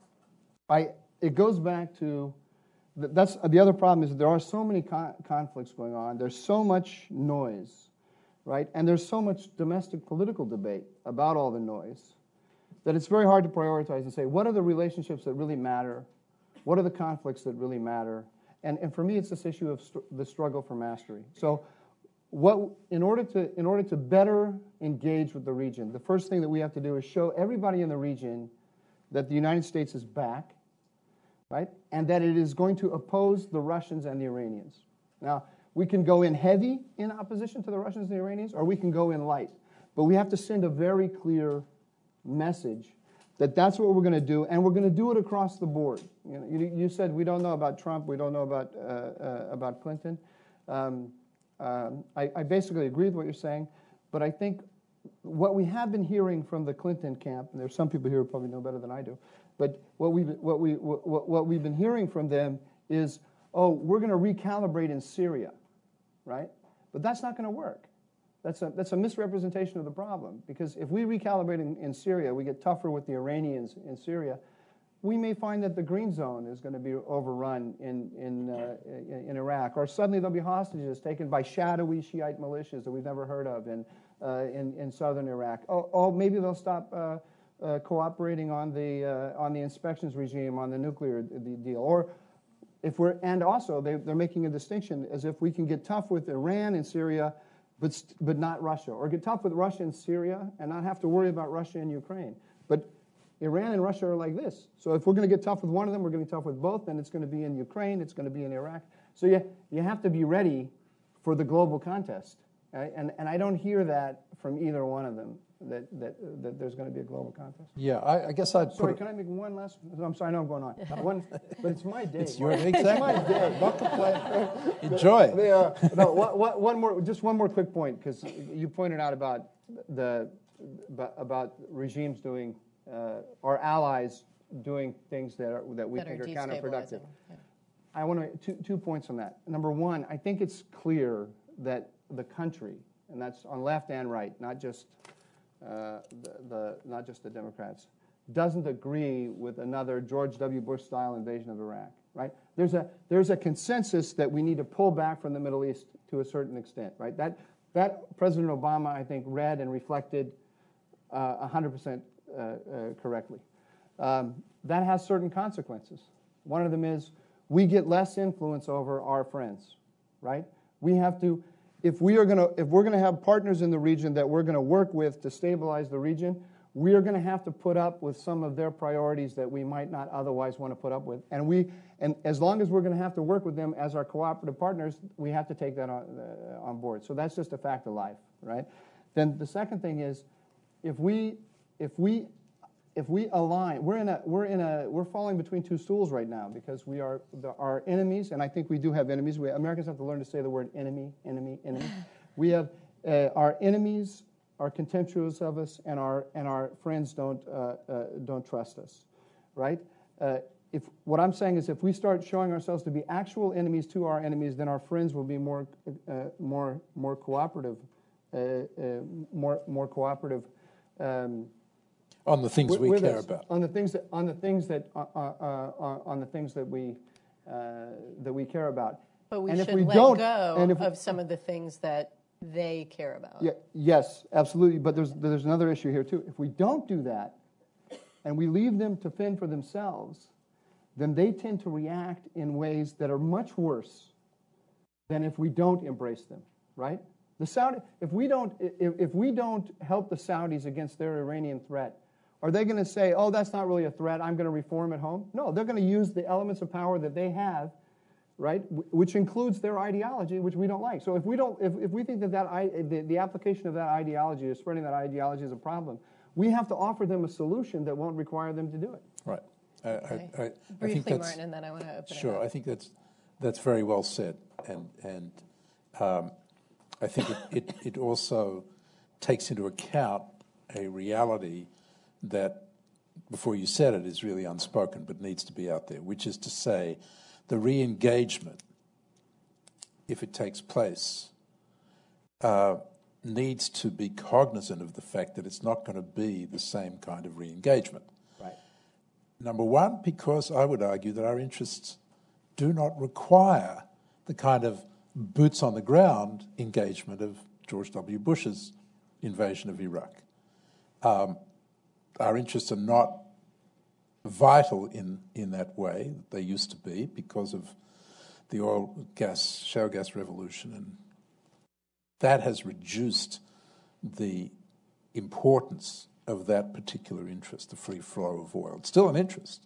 I, it goes back to, that's the other problem is that there are so many con- conflicts going on. There's so much noise, right? And there's so much domestic political debate about all the noise that it's very hard to prioritize and say, what are the relationships that really matter? What are the conflicts that really matter? And, and for me, it's this issue of st- the struggle for mastery. So what, in order to, in order to better engage with the region, the first thing that we have to do is show everybody in the region that the United States is back, right? And that it is going to oppose the Russians and the Iranians. Now, we can go in heavy in opposition to the Russians and the Iranians, or we can go in light. But we have to send a very clear message that that's what we're going to do, and we're going to do it across the board. You know, you, you said we don't know about Trump, we don't know about uh, uh, about Clinton. Um, um, I, I basically agree with what you're saying, but I think what we have been hearing from the Clinton camp, and there's some people here who probably know better than I do, but what we what we what, what we've been hearing from them is, oh, we're going to recalibrate in Syria, right? But that's not going to work. That's a, that's a misrepresentation of the problem, because if we recalibrate in, in Syria, we get tougher with the Iranians in Syria, we may find that the green zone is going to be overrun in, in, uh, in Iraq, or suddenly there'll be hostages taken by shadowy Shiite militias that we've never heard of in, uh, in, in southern Iraq. Oh, oh, maybe they'll stop uh, uh, cooperating on the, uh, on the inspections regime on the nuclear the deal. Or if we're, and also they, they're making a distinction as if we can get tough with Iran and Syria, But, but not Russia, or get tough with Russia and Syria and not have to worry about Russia and Ukraine. But Iran and Russia are like this. So if we're going to get tough with one of them, we're going to be tough with both, then it's going to be in Ukraine, it's going to be in Iraq. So you, you have to be ready for the global contest. Right? And, and I don't hear that from either one of them, that, that, that there's going to be a global contest. Yeah, I, I guess I'd Sorry, put can I make one last? I'm sorry, I know I'm going on. One, but it's my day. It's your Mark. exactly. It's my day. Not to play. Enjoy. The, uh, no, one, one more, just one more quick point, because you pointed out about the about regimes doing, uh, or allies doing things that are, that we that think are are counterproductive. Yeah. I want to two two points on that. Number one, I think it's clear that the country, and that's on left and right, not just uh, the, the not just the Democrats, doesn't agree with another George W. Bush-style invasion of Iraq, right? There's a, there's a consensus that we need to pull back from the Middle East to a certain extent, right? That, that President Obama, I think, read and reflected uh, one hundred percent uh, uh, correctly. Um, that has certain consequences. One of them is we get less influence over our friends, right? We have to, if we are going to, if we're going to have partners in the region that we're going to work with to stabilize the region, we are going to have to put up with some of their priorities that we might not otherwise want to put up with. And we, and as long as we're going to have to work with them as our cooperative partners, we have to take that on, uh, on board. So that's just a fact of life, right? Then the second thing is, if we, if we, if we align, we're in a, we're in a, we're falling between two stools right now because we are the, our enemies, and I think we do have enemies. We, Americans have to learn to say the word enemy, enemy, enemy. We have uh, our enemies are contemptuous of us, and our and our friends don't uh, uh, don't trust us, right? Uh, if what I'm saying is, if we start showing ourselves to be actual enemies to our enemies, then our friends will be more uh, more more cooperative, uh, uh, more more cooperative. Um, on the things with, we with care us, about. On the things that on the things that uh, uh, uh, on the things that we uh, that we care about. But we and should if we let don't, go and if, of some of the things that they care about. Yeah, yes, absolutely. But there's there's another issue here too. If we don't do that, and we leave them to fend for themselves, then they tend to react in ways that are much worse than if we don't embrace them. Right? The Saudi, if we don't if, if we don't help the Saudis against their Iranian threat, are they going to say, "Oh, that's not really a threat. I'm going to reform at home"? No, they're going to use the elements of power that they have, right, which includes their ideology, which we don't like. So if we don't, if, if we think that, that I, the, the application of that ideology or spreading that ideology is a problem, we have to offer them a solution that won't require them to do it. Right. I, Okay. I, I, Briefly, I think that's, Martin, and then I want to open sure, it up. I think that's that's very well said, and and um, I think it, it, it also takes into account a reality that, before you said it, is really unspoken but needs to be out there, which is to say, the re-engagement, if it takes place, uh, needs to be cognizant of the fact that it's not going to be the same kind of re-engagement. Right. Number one, because I would argue that our interests do not require the kind of boots-on-the-ground engagement of George W. Bush's invasion of Iraq. Um, our interests are not vital in, in that way that they used to be because of the oil, gas, shale gas revolution, and that has reduced the importance of that particular interest, the free flow of oil. It's still an interest,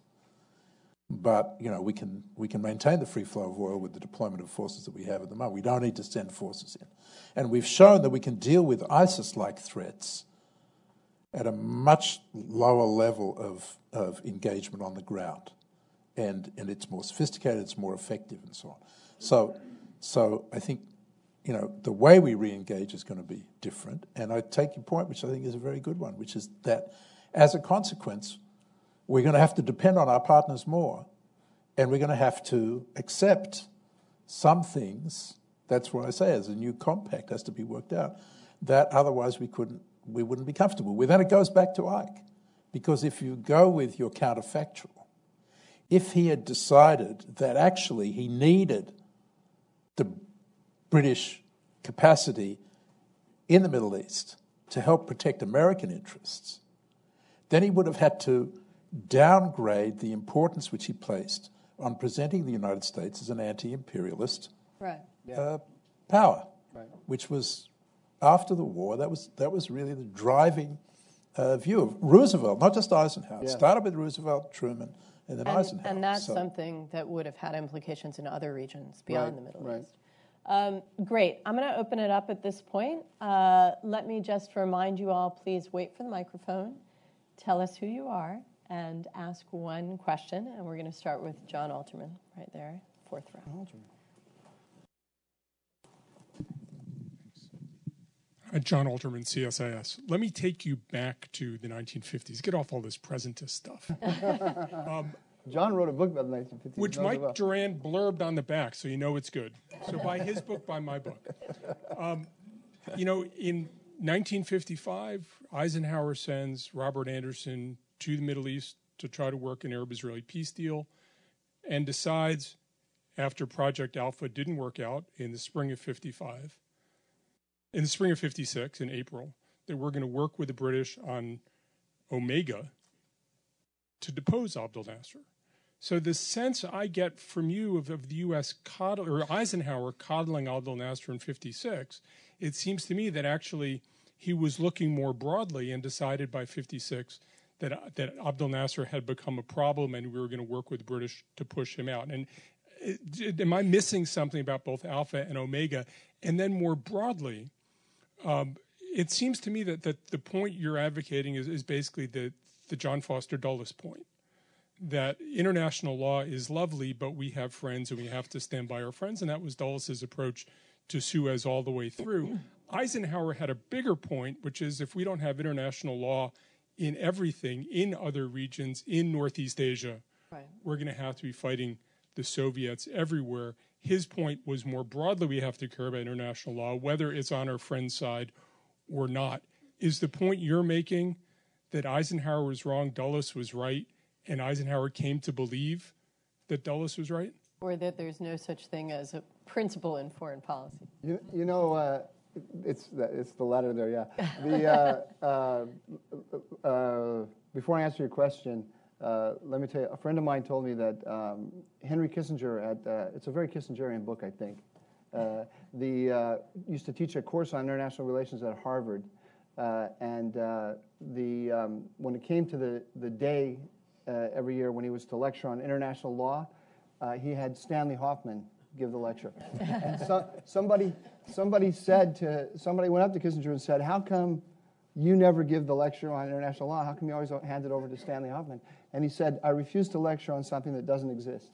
but you know we can we can maintain the free flow of oil with the deployment of forces that we have at the moment. We don't need to send forces in, and we've shown that we can deal with ISIS-like threats at a much lower level of, of engagement on the ground. And and it's more sophisticated, it's more effective, and so on. So, so I think, you know, the way we re-engage is going to be different. And I take your point, which I think is a very good one, which is that as a consequence, we're going to have to depend on our partners more, and we're going to have to accept some things. That's what I say, as a new compact has to be worked out, that otherwise we couldn't, we wouldn't be comfortable with. And it goes back to Ike, because if you go with your counterfactual, if he had decided that actually he needed the British capacity in the Middle East to help protect American interests, then he would have had to downgrade the importance which he placed on presenting the United States as an anti-imperialist Right. uh, power, Right. which was, after the war, that was that was really the driving uh, view of Roosevelt, not just Eisenhower. It Yeah. started with Roosevelt, Truman, and then And, Eisenhower. and that's So- something that would have had implications in other regions beyond Right, the Middle right. East. Um, great. I'm going to open it up at this point. Uh, let me just remind you all, please wait for the microphone. Tell us who you are and ask one question. And we're going to start with John Alterman right there, fourth row. Uh, John Alterman, C S I S. Let me take you back to the nineteen fifties. Get off all this presentist stuff. um, John wrote a book about the nineteen fifties. which knows it Mike well. Duran blurbed on the back, so you know it's good. So buy his book, buy my book. Um, you know, in nineteen fifty-five, Eisenhower sends Robert Anderson to the Middle East to try to work an Arab-Israeli peace deal, and decides, after Project Alpha didn't work out in the spring of fifty-five, in the spring of fifty-six, in April, that we're going to work with the British on Omega to depose Abdel Nasser. So the sense I get from you of, of the U S coddle, or Eisenhower coddling Abdel Nasser in fifty-six, it seems to me that actually he was looking more broadly and decided by fifty-six that that Abdel Nasser had become a problem and we were going to work with the British to push him out. And it, am I missing something about both Alpha and Omega? And then more broadly, um, it seems to me that, that the point you're advocating is, is basically the, the John Foster Dulles point, that international law is lovely, but we have friends and we have to stand by our friends. And that was Dulles' approach to Suez all the way through. Eisenhower had a bigger point, which is if we don't have international law in everything, in other regions, in Northeast Asia, right, we're going to have to be fighting the Soviets everywhere. His point was more broadly we have to care about international law, whether it's on our friend's side or not. Is the point you're making that Eisenhower was wrong, Dulles was right, and Eisenhower came to believe that Dulles was right? Or that there's no such thing as a principle in foreign policy? You, you know, uh, it's, the, it's the latter there, yeah. The, uh, uh, uh, before I answer your question, uh, let me tell you, a friend of mine told me that um, Henry Kissinger, at, uh, it's a very Kissingerian book, I think, uh, the, uh, used to teach a course on international relations at Harvard. Uh, and uh, the, um, when it came to the, the day uh, every year when he was to lecture on international law, uh, he had Stanley Hoffman give the lecture. And so, somebody, somebody said to, somebody went up to Kissinger and said, how come you never give the lecture on international law? How come you always hand it over to Stanley Hoffman? And he said, I refuse to lecture on something that doesn't exist.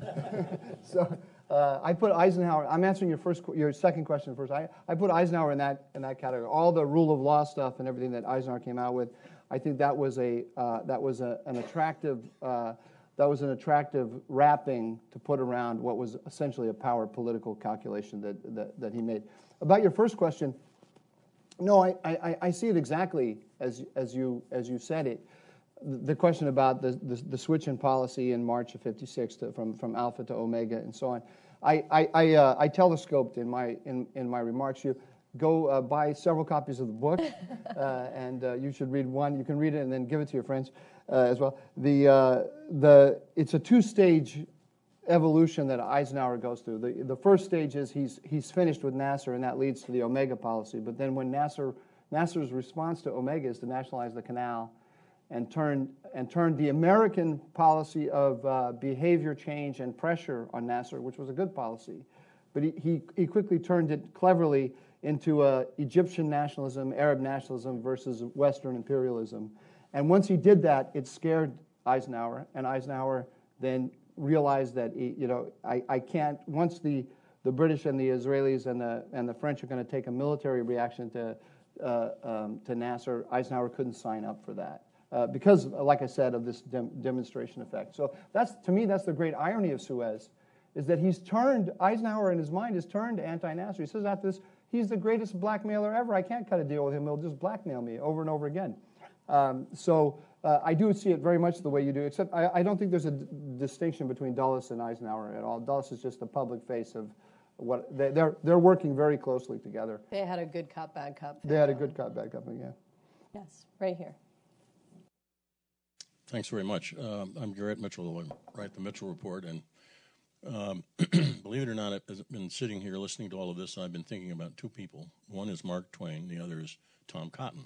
So uh, I put Eisenhower, I'm answering your first, your second question first. I, I put Eisenhower in that, in that category. All the rule of law stuff and everything that Eisenhower came out with, I think that was a, uh, that was a, an attractive, uh, that was an attractive wrapping to put around what was essentially a power political calculation that, that, that he made. About your first question, no, I, I, I see it exactly as, as, you, as you said it. The question about the, the, the switch in policy in March of fifty-six to, from, from Alpha to Omega and so on. I, I, I, uh, I telescoped in my, in, in my remarks. You go uh, buy several copies of the book, uh, and uh, you should read one. You can read it and then give it to your friends uh, as well. The, uh, the, it's a two-stage evolution that Eisenhower goes through. The, the first stage is he's, he's finished with Nasser, and that leads to the Omega policy. But then when Nasser, Nasser's response to Omega is to nationalize the canal and turn, and turn the American policy of uh, behavior change and pressure on Nasser, which was a good policy. But he, he, he quickly turned it cleverly into uh, Egyptian nationalism, Arab nationalism versus Western imperialism. And once he did that, it scared Eisenhower, and Eisenhower then realized that, he, you know, I, I can't, once the, the British and the Israelis and the, and the French are going to take a military reaction to, uh, um, to Nasser, Eisenhower couldn't sign up for that. Uh, because, like I said, of this dem demonstration effect. So that's, to me, that's the great irony of Suez, is that he's turned, Eisenhower in his mind has turned to anti-Nasser. He says after this, he's the greatest blackmailer ever. I can't cut a deal with him. He'll just blackmail me over and over again. Um, so uh, I do see it very much the way you do, except I, I don't think there's a d distinction between Dulles and Eisenhower at all. Dulles is just the public face of what, they, they're, they're working very closely together. They had a good cop, bad cop. They had a good cop, bad cop, yeah. Yes, right here. Thanks very much. Um, I'm Garrett Mitchell. I write the Mitchell Report, and um, believe it or not, I've been sitting here listening to all of this, and I've been thinking about two people. One is Mark Twain, the other is Tom Cotton.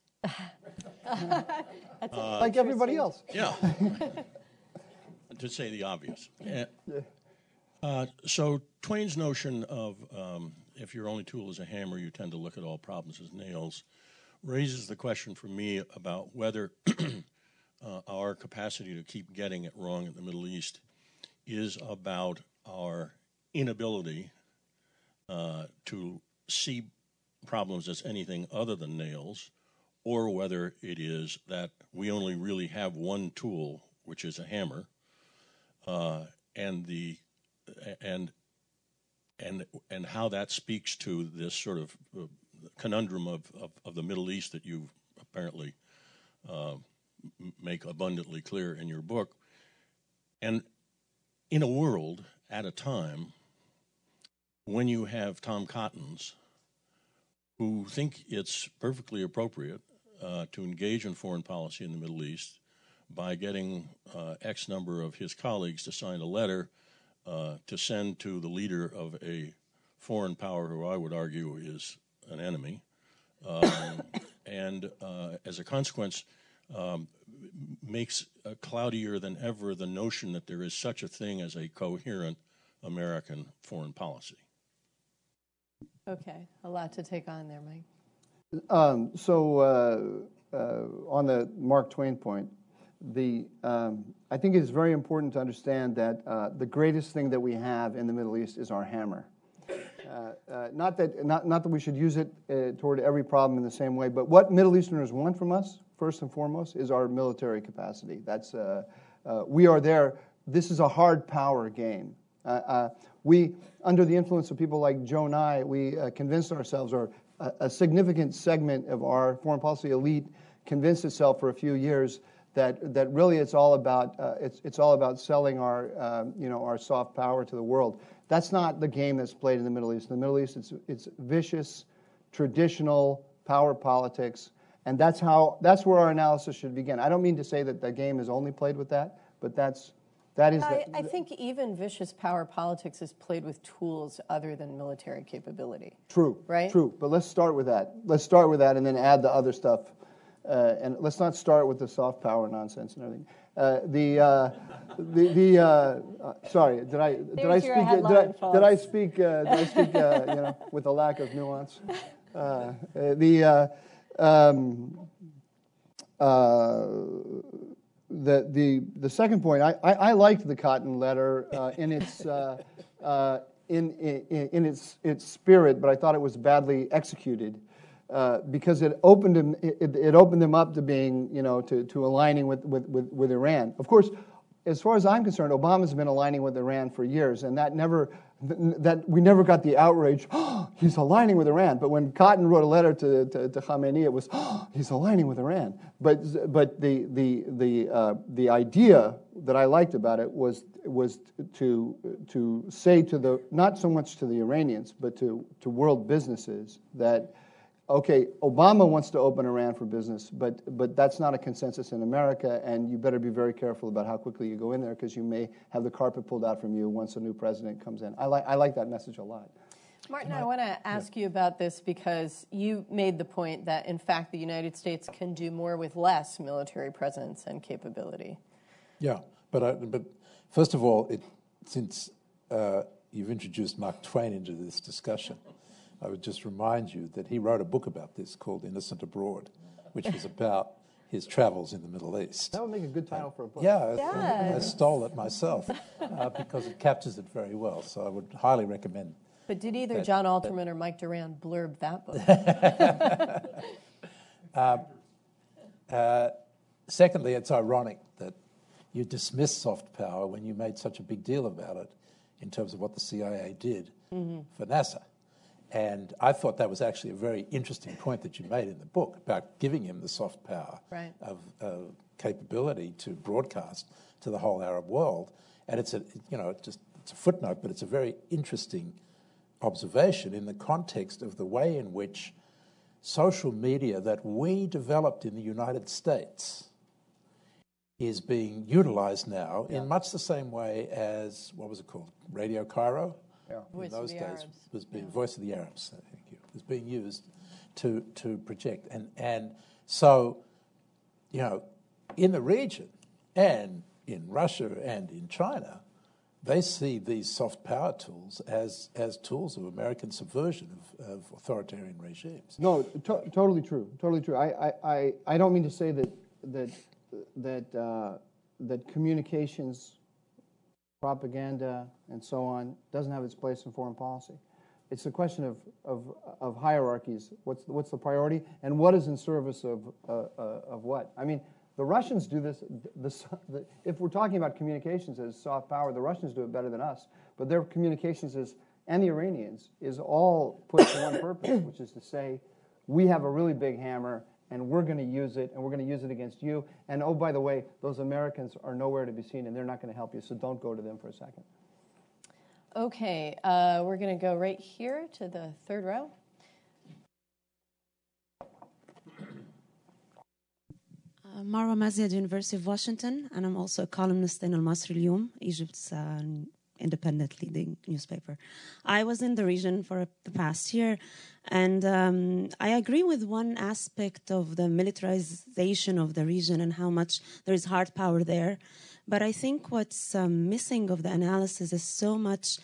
uh, like everybody else. Yeah. To say the obvious. Uh, uh, so Twain's notion of um, if your only tool is a hammer, you tend to look at all problems as nails, raises the question for me about whether Uh, our capacity to keep getting it wrong in the Middle East is about our inability uh, to see problems as anything other than nails, or whether it is that we only really have one tool, which is a hammer, uh, and the and and and how that speaks to this sort of uh, conundrum of, of of the Middle East that you've apparently Uh, m- make abundantly clear in your book. And in a world at a time when you have Tom Cottons who think it's perfectly appropriate uh, to engage in foreign policy in the Middle East by getting uh, X number of his colleagues to sign a letter uh, to send to the leader of a foreign power who I would argue is an enemy. Um, and uh, as a consequence, um, makes uh, cloudier than ever the notion that there is such a thing as a coherent American foreign policy. Okay, a lot to take on there, Mike. Um, so uh, uh, on the Mark Twain point, the um, I think it is very important to understand that uh, the greatest thing that we have in the Middle East is our hammer. Uh, uh, not that not, not that we should use it uh, toward every problem in the same way, but what Middle Easterners want from us, first and foremost, is our military capacity. That's uh, uh, we are there. This is a hard power game. Uh, uh, we, under the influence of people like Joe Nye, we uh, convinced ourselves, or a, a significant segment of our foreign policy elite convinced itself for a few years that that really it's all about uh, it's it's all about selling our uh, you know our soft power to the world. That's not the game that's played in the Middle East. In the Middle East, it's it's vicious, traditional power politics, and that's how that's where our analysis should begin. I don't mean to say that the game is only played with that, but that's that is. I, the, I think even vicious power politics is played with tools other than military capability. True, right? True, but let's start with that. Let's start with that, and then add the other stuff. Uh, and let's not start with the soft power nonsense and everything. Uh, the uh, the the uh, uh, sorry, did I did I speak uh, did I, did I speak uh, did I speak uh, you know with a lack of nuance? Uh, uh, the uh, um, uh, the the the second point, I, I, I liked the Cotton letter uh, in its uh, uh, in, in in its its spirit, but I thought it was badly executed. Uh, because it opened him, it, it opened them up to being, you know, to, to aligning with, with, with, with Iran. Of course, as far as I'm concerned, Obama's been aligning with Iran for years, and that never, that we never got the outrage. Oh, he's aligning with Iran. But when Cotton wrote a letter to to, to Khamenei, it was, oh, he's aligning with Iran. But but the the the uh, the idea that I liked about it was was to to say to the not so much to the Iranians, but to to world businesses that. Okay, Obama wants to open Iran for business, but but that's not a consensus in America, and you better be very careful about how quickly you go in there because you may have the carpet pulled out from you once a new president comes in. I like I like that message a lot. Martin, I want to ask you about this because you made the point that, in fact, the United States can do more with less military presence and capability. Yeah, but I, but first of all, it, since uh, you've introduced Mark Twain into this discussion, I would just remind you that he wrote a book about this called Innocent Abroad, which was about his travels in the Middle East. That would make a good title for a book. Yeah, Yeah. I, I stole it myself uh, because it captures it very well, so I would highly recommend. But did either that, John Alterman that, or Mike Duran blurb that book? uh, uh, secondly, it's ironic that you dismissed soft power when you made such a big deal about it in terms of what the C I A did mm-hmm. for NASA. And I thought that was actually a very interesting point that you made in the book about giving him the soft power right. of uh, capability to broadcast to the whole Arab world. And it's a, you know, just it's a footnote, but it's a very interesting observation in the context of the way in which social media that we developed in the United States is being utilized now yeah. in much the same way as, what was it called, Radio Cairo? Yeah. In Voice those of the days, Arabs. was being Yeah. Voice of the Arabs. Thank you. Was being used to to project, and and so, you know, in the region, and in Russia and in China, they see these soft power tools as as tools of American subversion of, of authoritarian regimes. No, to- totally true. Totally true. I, I, I, I don't mean to say that that that uh, that communications, propaganda, and so on doesn't have its place in foreign policy. It's a question of, of, of hierarchies. What's the, what's the priority, and what is in service of uh, uh, of what? I mean, the Russians do this. The, the, if we're talking about communications as soft power, the Russians do it better than us. But their communications is, and the Iranians, is all put to one purpose, which is to say, we have a really big hammer, and we're going to use it, and we're going to use it against you. And oh, by the way, those Americans are nowhere to be seen, and they're not going to help you, so don't go to them for a second. Okay, uh, we're going to go right here to the third row. Uh, Marwa Maziad, University of Washington, and I'm also a columnist in Al Masri Al Yom, Egypt's uh, independent leading newspaper. I was in the region for the past year, and um, I agree with one aspect of the militarization of the region and how much there is hard power there. But I think what's um, missing of the analysis is so much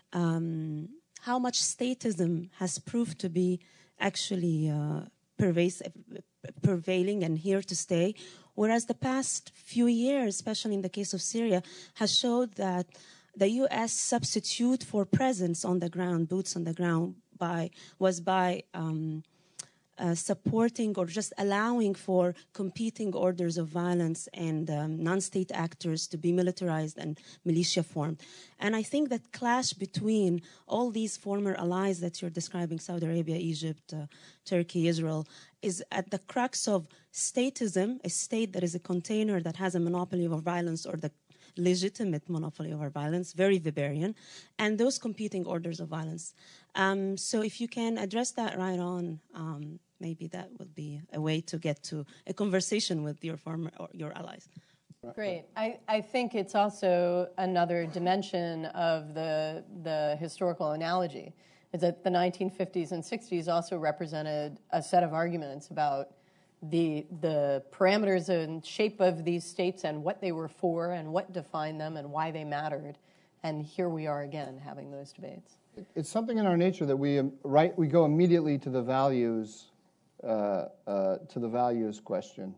um, how much statism has proved to be actually uh, pervasive, prevailing and here to stay, whereas the past few years, especially in the case of Syria, has showed that the U S substitute for presence on the ground, boots on the ground, by was by um, uh, supporting or just allowing for competing orders of violence and um, non-state actors to be militarized and militia formed. And I think that clash between all these former allies that you're describing, Saudi Arabia, Egypt, uh, Turkey, Israel, is at the crux of statism, a state that is a container that has a monopoly over violence or the legitimate monopoly over violence, very Weberian, and those competing orders of violence. Um, so if you can address that right on, um, maybe that would be a way to get to a conversation with your former or your allies. Great. I, I think it's also another dimension of the the historical analogy, is that the nineteen fifties and sixties also represented a set of arguments about the the parameters and shape of these states and what they were for and what defined them and why they mattered. And here we are again having those debates. It's something in our nature that we um, right we go immediately to the values uh, uh, to the values question,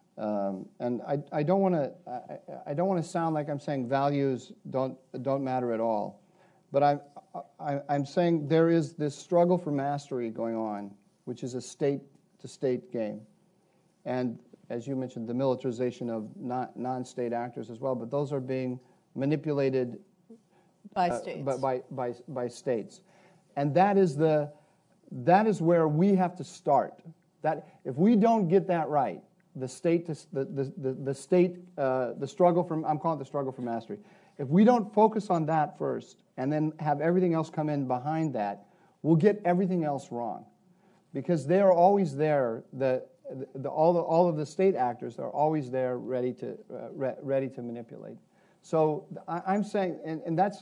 um, and I, I don't want to I, I don't want to sound like I'm saying values don't don't matter at all, but I'm I, I'm saying there is this struggle for mastery going on, which is a state to state game. And as you mentioned, the militarization of non, non-state actors as well, but those are being manipulated by uh, states. By, by, by, by states. And that is, the, that is where we have to start. That, if we don't get that right, the state, to, the, the, the, the state, uh, the struggle for, I'm calling it the struggle for mastery. If we don't focus on that first and then have everything else come in behind that, we'll get everything else wrong. Because they are always there, the, The, the, all, the, all of the state actors are always there ready to, uh, re, ready to manipulate. So I, I'm saying, and, and that's,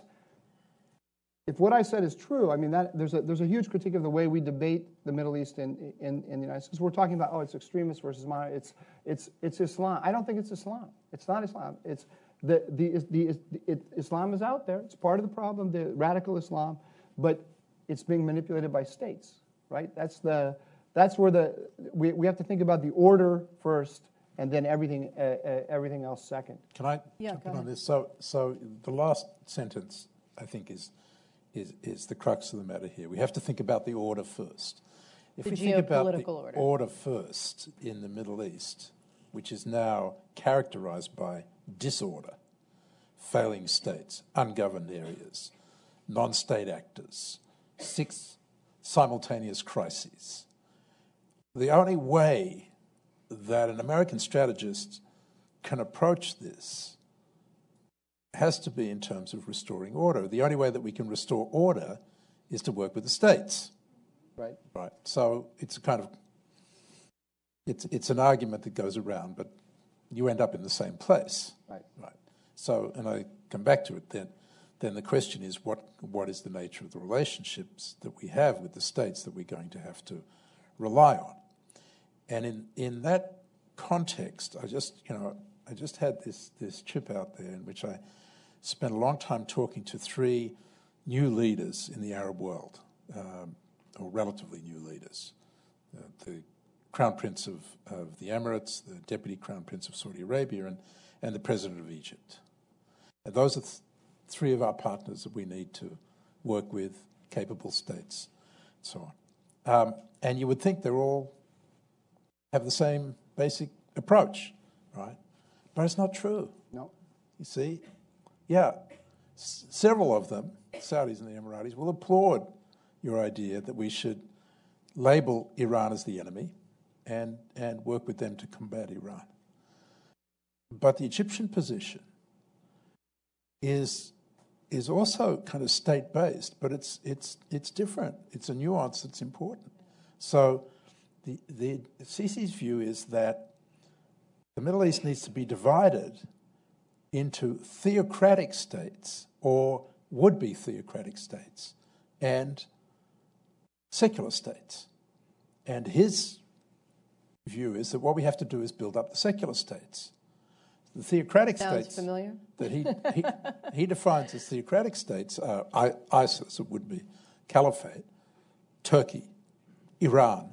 if what I said is true, I mean, that, there's, a, there's a huge critique of the way we debate the Middle East in, in, in the United States. Because we're talking about, oh, it's extremists versus moderate. It's, it's, it's Islam. I don't think it's Islam. It's not Islam. It's the, the, the, it, Islam is out there. It's part of the problem, the radical Islam, but it's being manipulated by states, right? That's the... That's where the we, we have to think about the order first, and then everything uh, uh, everything else second. Can I yeah, jump in on this? So, so the last sentence, I think, is is is the crux of the matter here. We have to think about the order first. If the we think about the order. order first in the Middle East, which is now characterized by disorder, failing states, ungoverned areas, non-state actors, six simultaneous crises. The only way that an American strategist can approach this has to be in terms of restoring order. The only way that we can restore order is to work with the states. Right. Right. So it's a kind of, it's it's an argument that goes around, but you end up in the same place. Right. Right. So, and I come back to it then, then the question is what what is the nature of the relationships that we have with the states that we're going to have to rely on? And in, in that context, I just, you know, I just had this, this trip out there in which I spent a long time talking to three new leaders in the Arab world, um, or relatively new leaders. Uh, the Crown Prince of, of the Emirates, the Deputy Crown Prince of Saudi Arabia, and, and the President of Egypt. And those are th- three of our partners that we need to work with, capable states, and so on. Um, and you would think they're all have the same basic approach, right? But it's not true. No. You see? Yeah, S- several of them, Saudis and the Emiratis, will applaud your idea that we should label Iran as the enemy and, and work with them to combat Iran. But the Egyptian position is is also kind of state-based, but it's it's it's different. It's a nuance that's important. So the the Sisi's view is that the Middle East needs to be divided into theocratic states or would-be theocratic states and secular states. And his view is that what we have to do is build up the secular states. The theocratic Sounds states familiar. that he, he he defines as theocratic states are I, ISIS, it would be, Caliphate, Turkey, Iran,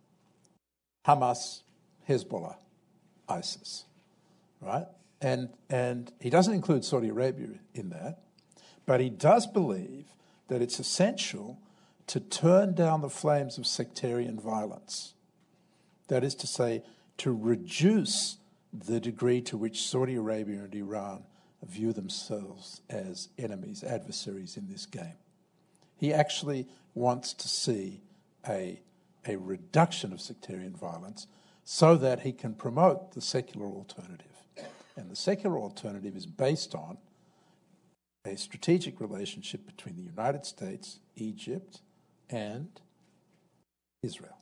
Hamas, Hezbollah, ISIS, right? And and he doesn't include Saudi Arabia in that, but he does believe that it's essential to turn down the flames of sectarian violence. That is to say, to reduce the degree to which Saudi Arabia and Iran view themselves as enemies, adversaries in this game. He actually wants to see a, a reduction of sectarian violence so that he can promote the secular alternative. And the secular alternative is based on a strategic relationship between the United States, Egypt, and Israel.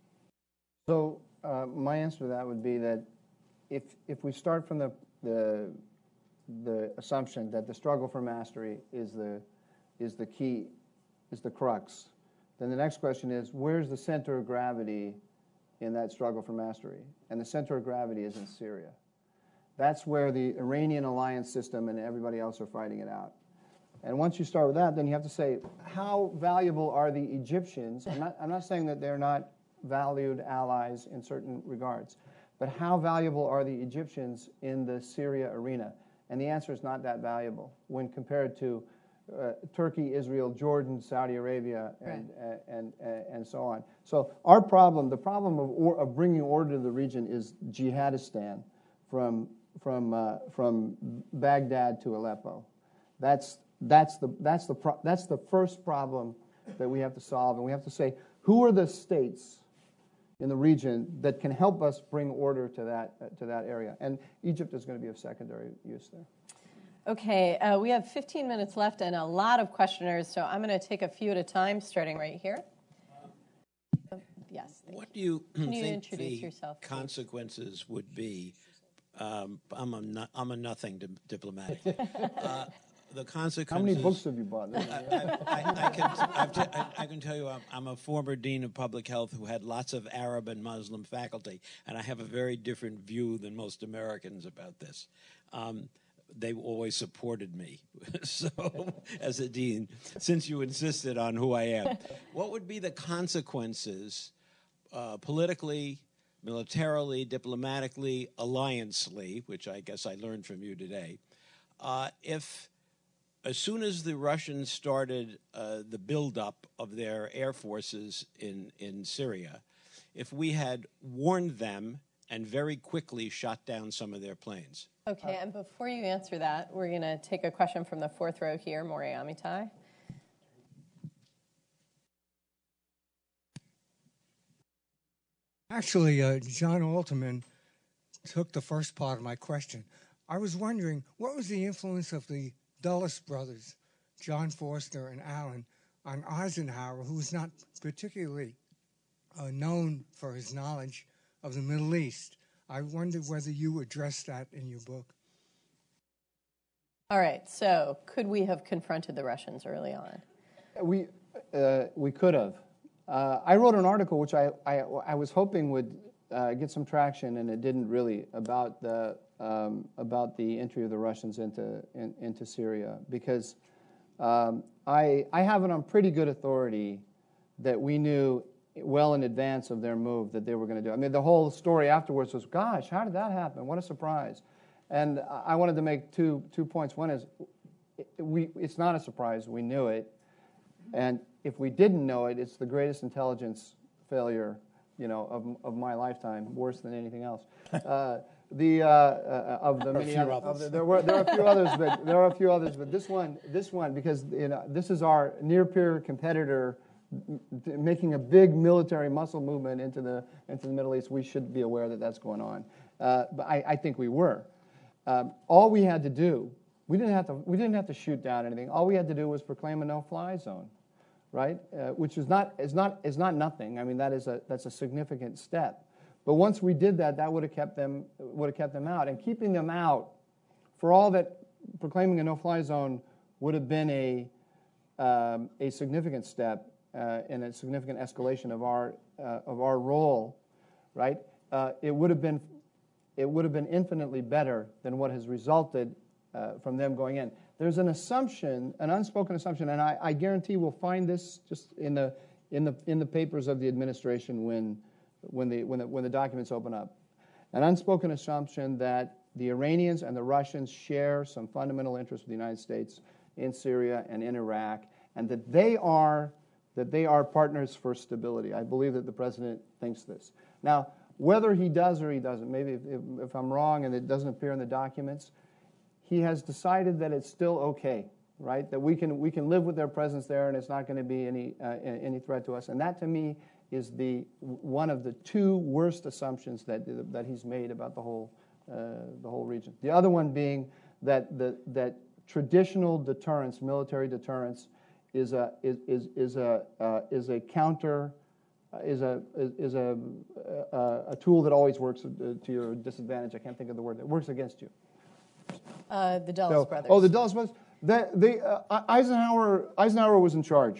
So uh, my answer to that would be that if if we start from the the the assumption that the struggle for mastery is the is the key, is the crux, then the next question is, where's the center of gravity in that struggle for mastery? And the center of gravity is in Syria. That's where the Iranian alliance system and everybody else are fighting it out. And once you start with that, then you have to say, how valuable are the Egyptians? I'm not, I'm not saying that they're not valued allies in certain regards, but how valuable are the Egyptians in the Syria arena? And the answer is not that valuable when compared to uh, Turkey, Israel, Jordan, Saudi Arabia, and, right. and, and, and so on. So our problem, the problem of, or, of bringing order to the region is jihadistan from, from, uh, from Baghdad to Aleppo. That's, that's, the, that's, the pro- that's the first problem that we have to solve. And we have to say, who are the states in the region that can help us bring order to that uh, to that area? And Egypt is going to be of secondary use there. Okay, uh, we have fifteen minutes left and a lot of questioners, so I'm going to take a few at a time, starting right here. Um, yes. What do you Can you think introduce the yourself, please? consequences would be? Um, I'm a no, I'm a nothing di- diplomatic. uh, The consequences. How many books have you bought? I, I, I, I, can, I've t- I, I can tell you I'm, I'm a former dean of public health who had lots of Arab and Muslim faculty, and I have a very different view than most Americans about this. Um, they always supported me, so as a dean, since you insisted on who I am. What would be the consequences uh, politically, militarily, diplomatically, alliancely, which I guess I learned from you today, uh, if as soon as the Russians started uh, the buildup of their air forces in, in Syria, if we had warned them and very quickly shot down some of their planes? Okay, and before you answer that, we're going to take a question from the fourth row here, Maury Amitai. Actually, uh, John Alterman took the first part of my question. I was wondering, what was the influence of the Dulles brothers, John Foster and Allen, on Eisenhower, who was not particularly uh, known for his knowledge of the Middle East? I wondered whether you addressed that in your book. All right, so could we have confronted the Russians early on? We, uh, we could have. Uh, I wrote an article which I, I, I was hoping would uh, get some traction, and it didn't really, about the um, about the entry of the Russians into in, into Syria, because um, I I have it on pretty good authority that we knew well in advance of their move that they were going to do. I mean, the whole story afterwards was, gosh, how did that happen? What a surprise! And I wanted to make two two points. One is, we it's not a surprise. We knew it, and if we didn't know it, it's the greatest intelligence failure, you know, of of my lifetime, worse than anything else. Uh, the uh, uh, of the many other, of the, there were there are a few others, but there are a few others, but this one this one because you know this is our near peer competitor making a big military muscle movement into the into the Middle East, we should be aware that that's going on. Uh, but I, I think we were. Um, all we had to do, we didn't have to we didn't have to shoot down anything. All we had to do was proclaim a no-fly zone, right? Uh, which is not is not is not nothing. I mean, that is a that's a significant step. But once we did that, that would have kept them would have kept them out. And keeping them out, for all that proclaiming a no-fly zone would have been a um, a significant step uh, and a significant escalation of our uh, of our role, right? Uh, it would have been it would have been infinitely better than what has resulted uh, from them going in. There's an assumption, an unspoken assumption, and I, I guarantee we'll find this just in the in the in the papers of the administration when when the when the when the documents open up. An unspoken assumption that the Iranians and the Russians share some fundamental interests with the United States in Syria and in Iraq, and that they are that they are partners for stability. I believe that the president thinks this. Now, whether he does or he doesn't, maybe if, if, if I'm wrong and it doesn't appear in the documents, he has decided that it's still okay, right? That we can we can live with their presence there, and it's not going to be any uh, any threat to us. And that, to me, is the one of the two worst assumptions that that he's made about the whole uh, the whole region. The other one being that the that traditional deterrence, military deterrence, is a is is, is a uh, is a counter. Uh, is a is, is a, a a tool that always works to your disadvantage. I can't think of the word. It works against you. Uh, the Dulles so, brothers. Oh, the Dulles brothers. The, the, uh, Eisenhower Eisenhower was in charge.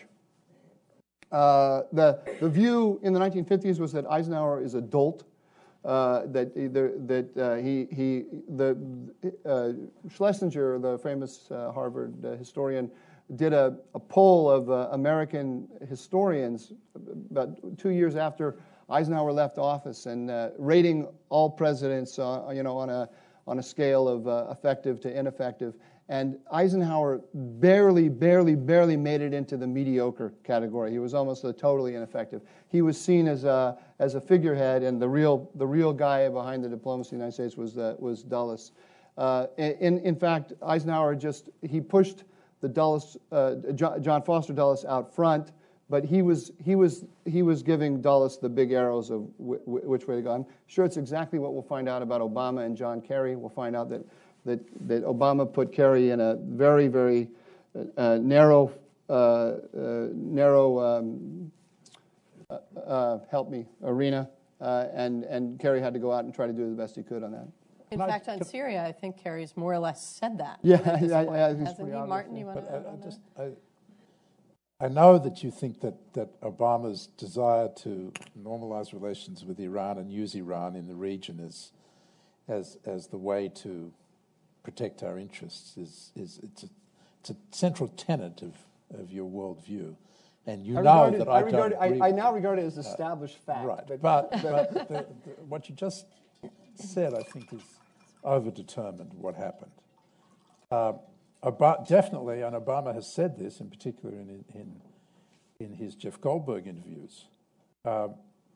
Uh, the the view in the nineteen fifties was that Eisenhower is a dolt. Uh, that that uh, he he the uh, Schlesinger, the famous uh, Harvard uh, historian, did a, a poll of uh, American historians about two years after Eisenhower left office, and uh, rating all presidents, uh, you know, on a on a scale of uh, effective to ineffective. And Eisenhower barely, barely, barely made it into the mediocre category. He was almost a totally ineffective. He was seen as a as a figurehead, and the real the real guy behind the diplomacy of the United States was uh, was Dulles. Uh, in in fact, Eisenhower just he pushed the Dulles, uh, John Foster Dulles out front, but he was he was he was giving Dulles the big arrows of w- w- which way to go. I'm sure it's exactly what we'll find out about Obama and John Kerry. We'll find out that that, that Obama put Kerry in a very very uh, narrow uh, uh, narrow um, uh, uh, help me arena, uh, and and Kerry had to go out and try to do the best he could on that. In Can fact, I, on can, Syria, I think Kerry's more or less said that. Yeah, at this yeah, point, yeah, it's hasn't pretty he? obvious, Martin, yeah. you want but to add I, I on just, that? I, I know that you think that, that Obama's desire to normalize relations with Iran and use Iran in the region as as as the way to protect our interests is is it's a, it's a central tenet of, of your worldview. And you I know regard it, that I, I, don't regard it, agree I, I with now regard it as established uh, fact. Right, but, but, but the, the, what you just said, I think, is overdetermined what happened. Uh, Ob- definitely, and Obama has said this, in particular in in, in his Jeff Goldberg interviews, uh,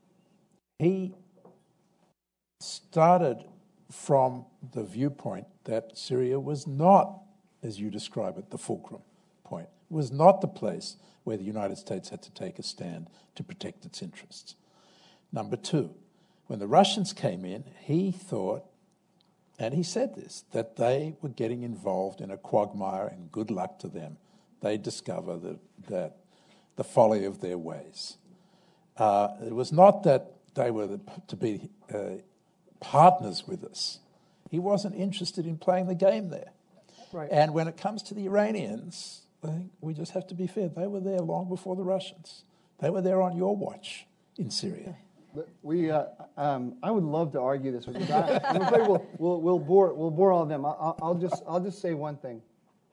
he started from the viewpoint that Syria was not, as you describe it, the fulcrum point. It was not the place where the United States had to take a stand to protect its interests. Number two, when the Russians came in, he thought, and he said this, that they were getting involved in a quagmire, and good luck to them. They discover that, that the folly of their ways. Uh, it was not that they were the, to be uh, partners with us. He wasn't interested in playing the game there. Right. And when it comes to the Iranians, I think we just have to be fair. They were there long before the Russians. They were there on your watch in Syria. But we, uh, um, I would love to argue this with you. I, I'm afraid we'll, we'll, we'll bore we'll bore all of them. I'll, I'll just I'll just say one thing.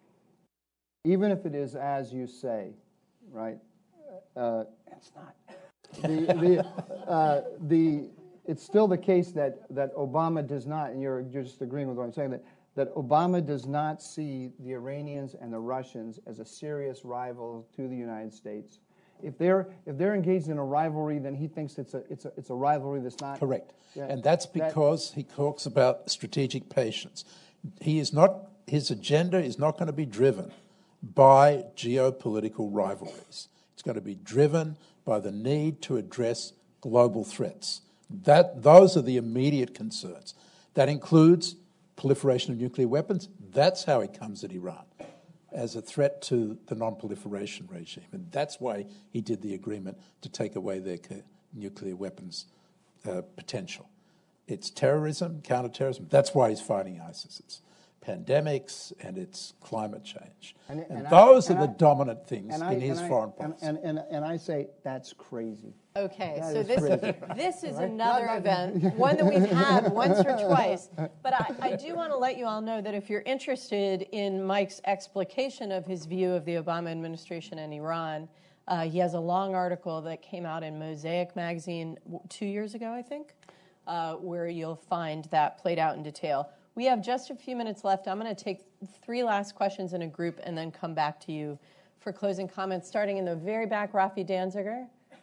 Even if it is as you say, right? Uh, it's not. The the uh, the it's still the case that, that Obama does not, and you're you're just agreeing with what I'm saying, that that Obama does not see the Iranians and the Russians as a serious rival to the United States. If they're if they're engaged in a rivalry, then he thinks it's a it's a it's a rivalry that's not correct. Yeah, and that's because that, he talks about strategic patience. He is not his agenda is not going to be driven by geopolitical rivalries. It's going to be driven by the need to address global threats. That, those are the immediate concerns. That includes proliferation of nuclear weapons. That's how he comes at Iran, as a threat to the non-proliferation regime. And that's why he did the agreement to take away their nuclear weapons uh, potential. It's terrorism, counterterrorism. That's why he's fighting ISIS. It's pandemics and it's climate change. And, and, and those I, and are the I, dominant things in I, his foreign I, policy. And, and, and, and I say that's crazy. Okay, that so is this crazy. this is Right? another Not, event, one that we've had once or twice. But I, I do want to let you all know that if you're interested in Mike's explication of his view of the Obama administration and Iran, uh, he has a long article that came out in Mosaic magazine two years ago, I think, uh, where you'll find that played out in detail. We have just a few minutes left. I'm going to take three last questions in a group and then come back to you for closing comments, starting in the very back, Rafi Danziger.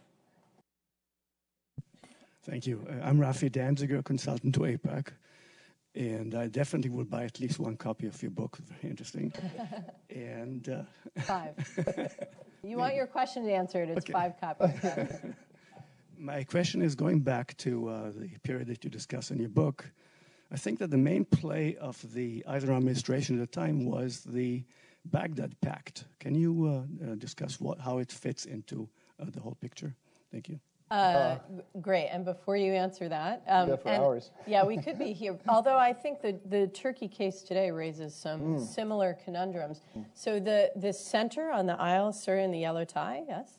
Thank you. Uh, I'm Rafi Danziger, consultant to AIPAC, and I definitely will buy at least one copy of your book. Very interesting. and uh, Five. You want your question answered, it's okay. Five copies. My question is going back to uh, the period that you discuss in your book. I think that the main play of the Eisenhower administration at the time was the Baghdad Pact. Can you uh, uh, discuss what, how it fits into uh, the whole picture? Thank you. Uh, great. And before you answer that, um, yeah, for and, hours. yeah, we could be here. Although I think the the Turkey case today raises some mm. similar conundrums. Mm. So the the center on the aisle, sir, in the yellow tie, yes.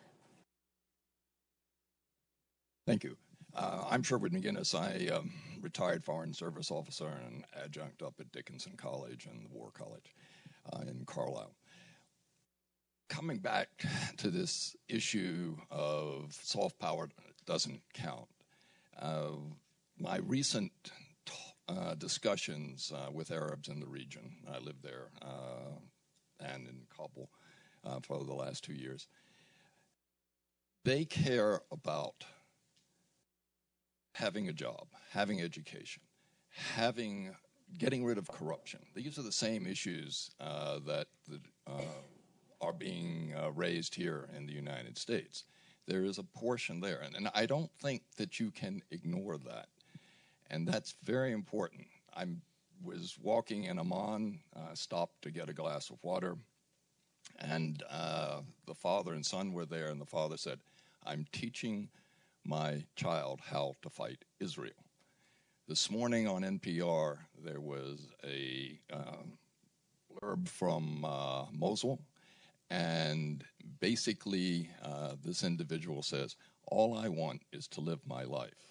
Thank you. Uh, I'm Sherwood McGinnis. I um, retired Foreign Service officer and adjunct up at Dickinson College and the War College uh, in Carlisle. Coming back to this issue of soft power doesn't count, uh, my recent t- uh, discussions uh, with Arabs in the region, I lived there uh, and in Kabul uh, for the last two years, they care about having a job, having education, having getting rid of corruption. These are the same issues uh, that the, uh, are being uh, raised here in the United States. There is a portion there, and, and I don't think that you can ignore that, and that's very important. I was walking in Amman, uh, stopped to get a glass of water, and uh, the father and son were there, and the father said, "I'm teaching my child how to fight Israel." This morning on N P R, there was a um, blurb from uh, Mosul, and basically uh, this individual says, "All I want is to live my life."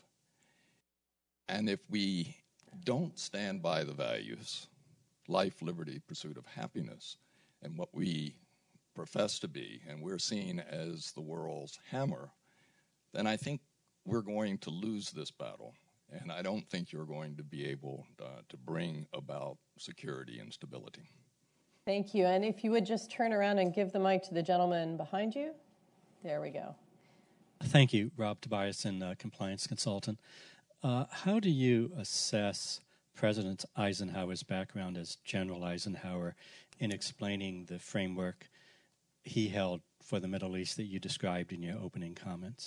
And if we don't stand by the values, life, liberty, pursuit of happiness, and what we profess to be, and we're seen as the world's hammer, then I think we're going to lose this battle. And I don't think you're going to be able uh, to bring about security and stability. Thank you. And if you would just turn around and give the mic to the gentleman behind you. There we go. Thank you, Rob Tobiasen, uh, compliance consultant. Uh, how do you assess President Eisenhower's background as General Eisenhower in explaining the framework he held for the Middle East that you described in your opening comments?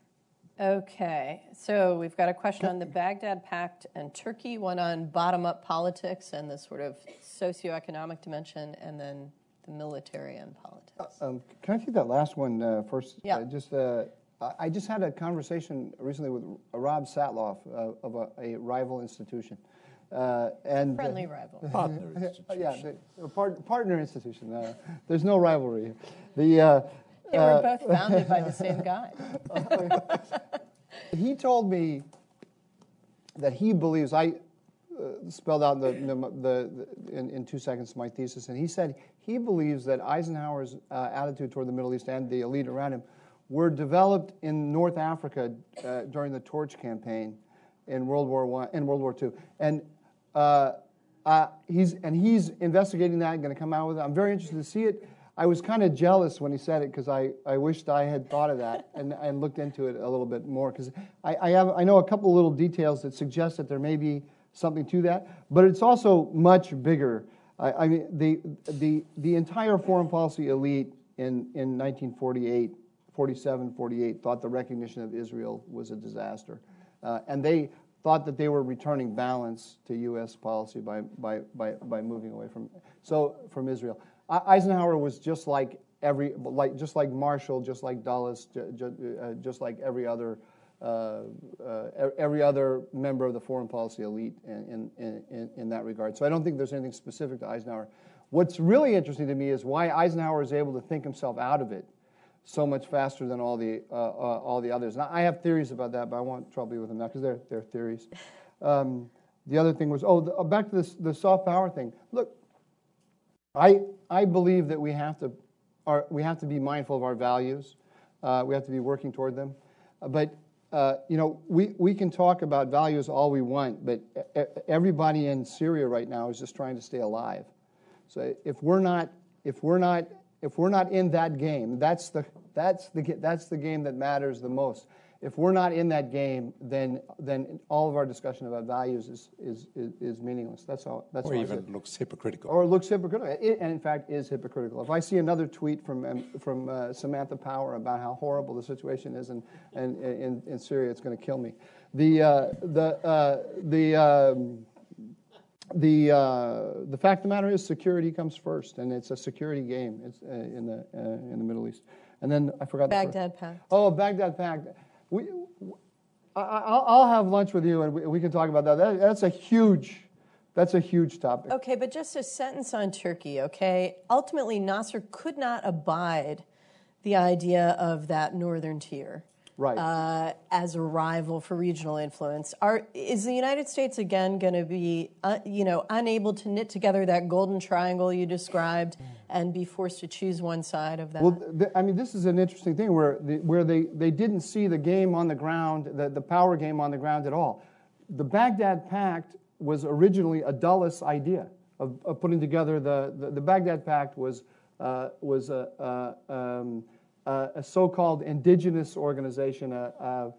Okay, so we've got a question on the Baghdad Pact and Turkey, one on bottom-up politics and the sort of socioeconomic dimension, and then the military and politics. Uh, um, can I take that last one uh, first? Yeah. Uh, just, uh, I just had a conversation recently with Rob Satloff uh, of a, a rival institution. Uh, and Friendly rival. Partner institution. Yeah, the, a part, partner institution. Uh, there's no rivalry here. The, uh, They were uh, both founded by the same guy. He told me that he believes, I uh, spelled out the, the, the, the in, in two seconds my thesis, and he said he believes that Eisenhower's uh, attitude toward the Middle East and the elite around him were developed in North Africa uh, during the Torch campaign in World War One and World War Two, and uh, uh, he's and he's investigating that and going to come out with it. I'm very interested to see it. I was kind of jealous when he said it because I, I wished I had thought of that and, and looked into it a little bit more, because I, I have I know a couple of little details that suggest that there may be something to that, but it's also much bigger. I, I mean, the the the entire foreign policy elite in, in nineteen forty-eight, forty-seven, forty-eight, thought the recognition of Israel was a disaster. Uh, and they thought that they were returning balance to U S policy by, by, by, by moving away from, so, from Israel. Eisenhower was just like every, like, just like Marshall, just like Dulles, ju, ju, uh, just like every other Uh, uh, every other member of the foreign policy elite in, in, in, in that regard. So I don't think there's anything specific to Eisenhower. What's really interesting to me is why Eisenhower is able to think himself out of it so much faster than all the uh, uh, all the others. Now, I have theories about that, but I won't trouble you with them now because they're, they're theories. Um, the other thing was, oh, the, uh, back to this, the soft power thing. Look, I I believe that we have to our, we have to be mindful of our values. Uh, we have to be working toward them. Uh, but Uh, you know, we, we can talk about values all we want, but everybody in Syria right now is just trying to stay alive. So if we're not, if we're not, if we're not in that game, that's the that's the that's the game that matters the most. If we're not in that game, then then all of our discussion about values is is is, is meaningless. That's all. That's or all even looks hypocritical. Or looks hypocritical, it, and in fact is hypocritical. If I see another tweet from um, from uh, Samantha Power about how horrible the situation is in in, in, in Syria, it's going to kill me. The uh, the uh, the um, the uh, the fact of the matter is security comes first, and it's a security game. It's uh, in the uh, in the Middle East. And then I forgot Baghdad Pact. Oh, Baghdad Pact. We, I, I'll have lunch with you, and we, we can talk about that. that. That's a huge, that's a huge topic. Okay, but just a sentence on Turkey, okay? Ultimately, Nasser could not abide the idea of that northern tier. Right. Uh, as a rival for regional influence. Are, is the United States, again, going to be, uh, you know, unable to knit together that golden triangle you described and be forced to choose one side of that? Well, th- I mean, this is an interesting thing where the, where they, they didn't see the game on the ground, the, the power game on the ground at all. The Baghdad Pact was originally a Dulles idea of, of putting together the, the, the Baghdad Pact was, uh, was a, uh, um, Uh, a so-called indigenous organization uh, uh,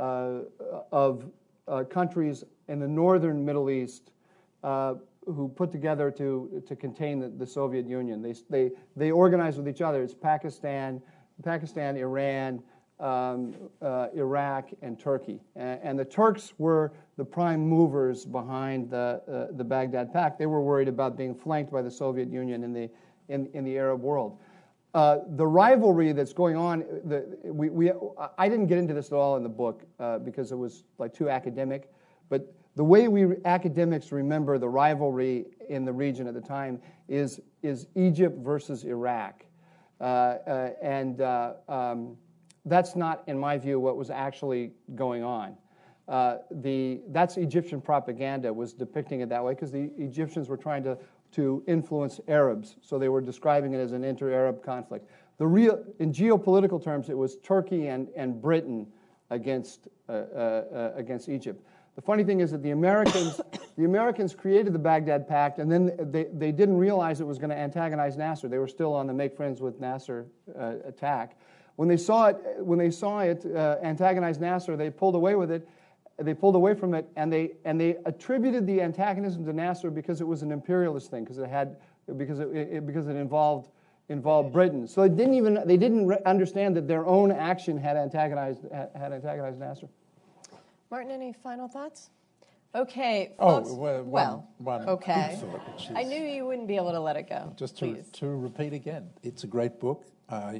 uh, of uh, countries in the northern Middle East uh, who put together to to contain the, the Soviet Union. They they they organized with each other. It's Pakistan, Pakistan, Iran, um, uh, Iraq, and Turkey. And, and the Turks were the prime movers behind the uh, the Baghdad Pact. They were worried about being flanked by the Soviet Union in the in in the Arab world. Uh, the rivalry that's going on, the, we, we, I didn't get into this at all in the book uh, because it was like too academic, but the way we academics remember the rivalry in the region at the time is, is Egypt versus Iraq. Uh, uh, and uh, um, that's not, in my view, what was actually going on. Uh, the, that's Egyptian propaganda was depicting it that way because the Egyptians were trying to to influence Arabs, so they were describing it as an inter-Arab conflict. The real, in geopolitical terms, it was Turkey and, and Britain against uh, uh, uh, against Egypt. The funny thing is that the Americans the Americans created the Baghdad Pact, and then they, they didn't realize it was going to antagonize Nasser. They were still on the make friends with Nasser uh, attack. When they saw it, when they saw it uh, antagonize Nasser, they pulled away with it. They pulled away from it, and they and they attributed the antagonism to Nasser because it was an imperialist thing, because it had because it, it because it involved involved Britain. So they didn't even they didn't re- understand that their own action had antagonized had antagonized Nasser. Martin, any final thoughts? Okay, Oh, folks. well, one- well one okay. big thought, which I is- knew you wouldn't be able to let it go. Just to, Please. to repeat again, it's a great book. I,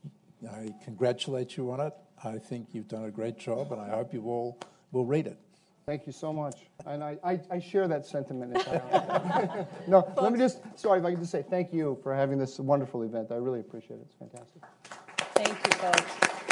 I congratulate you on it. I think you've done a great job, and I hope you all will read it. Thank you so much, and I, I, I share that sentiment entirely. No, let me just sorry if I could just say thank you for having this wonderful event. I really appreciate it. It's fantastic. Thank you, folks.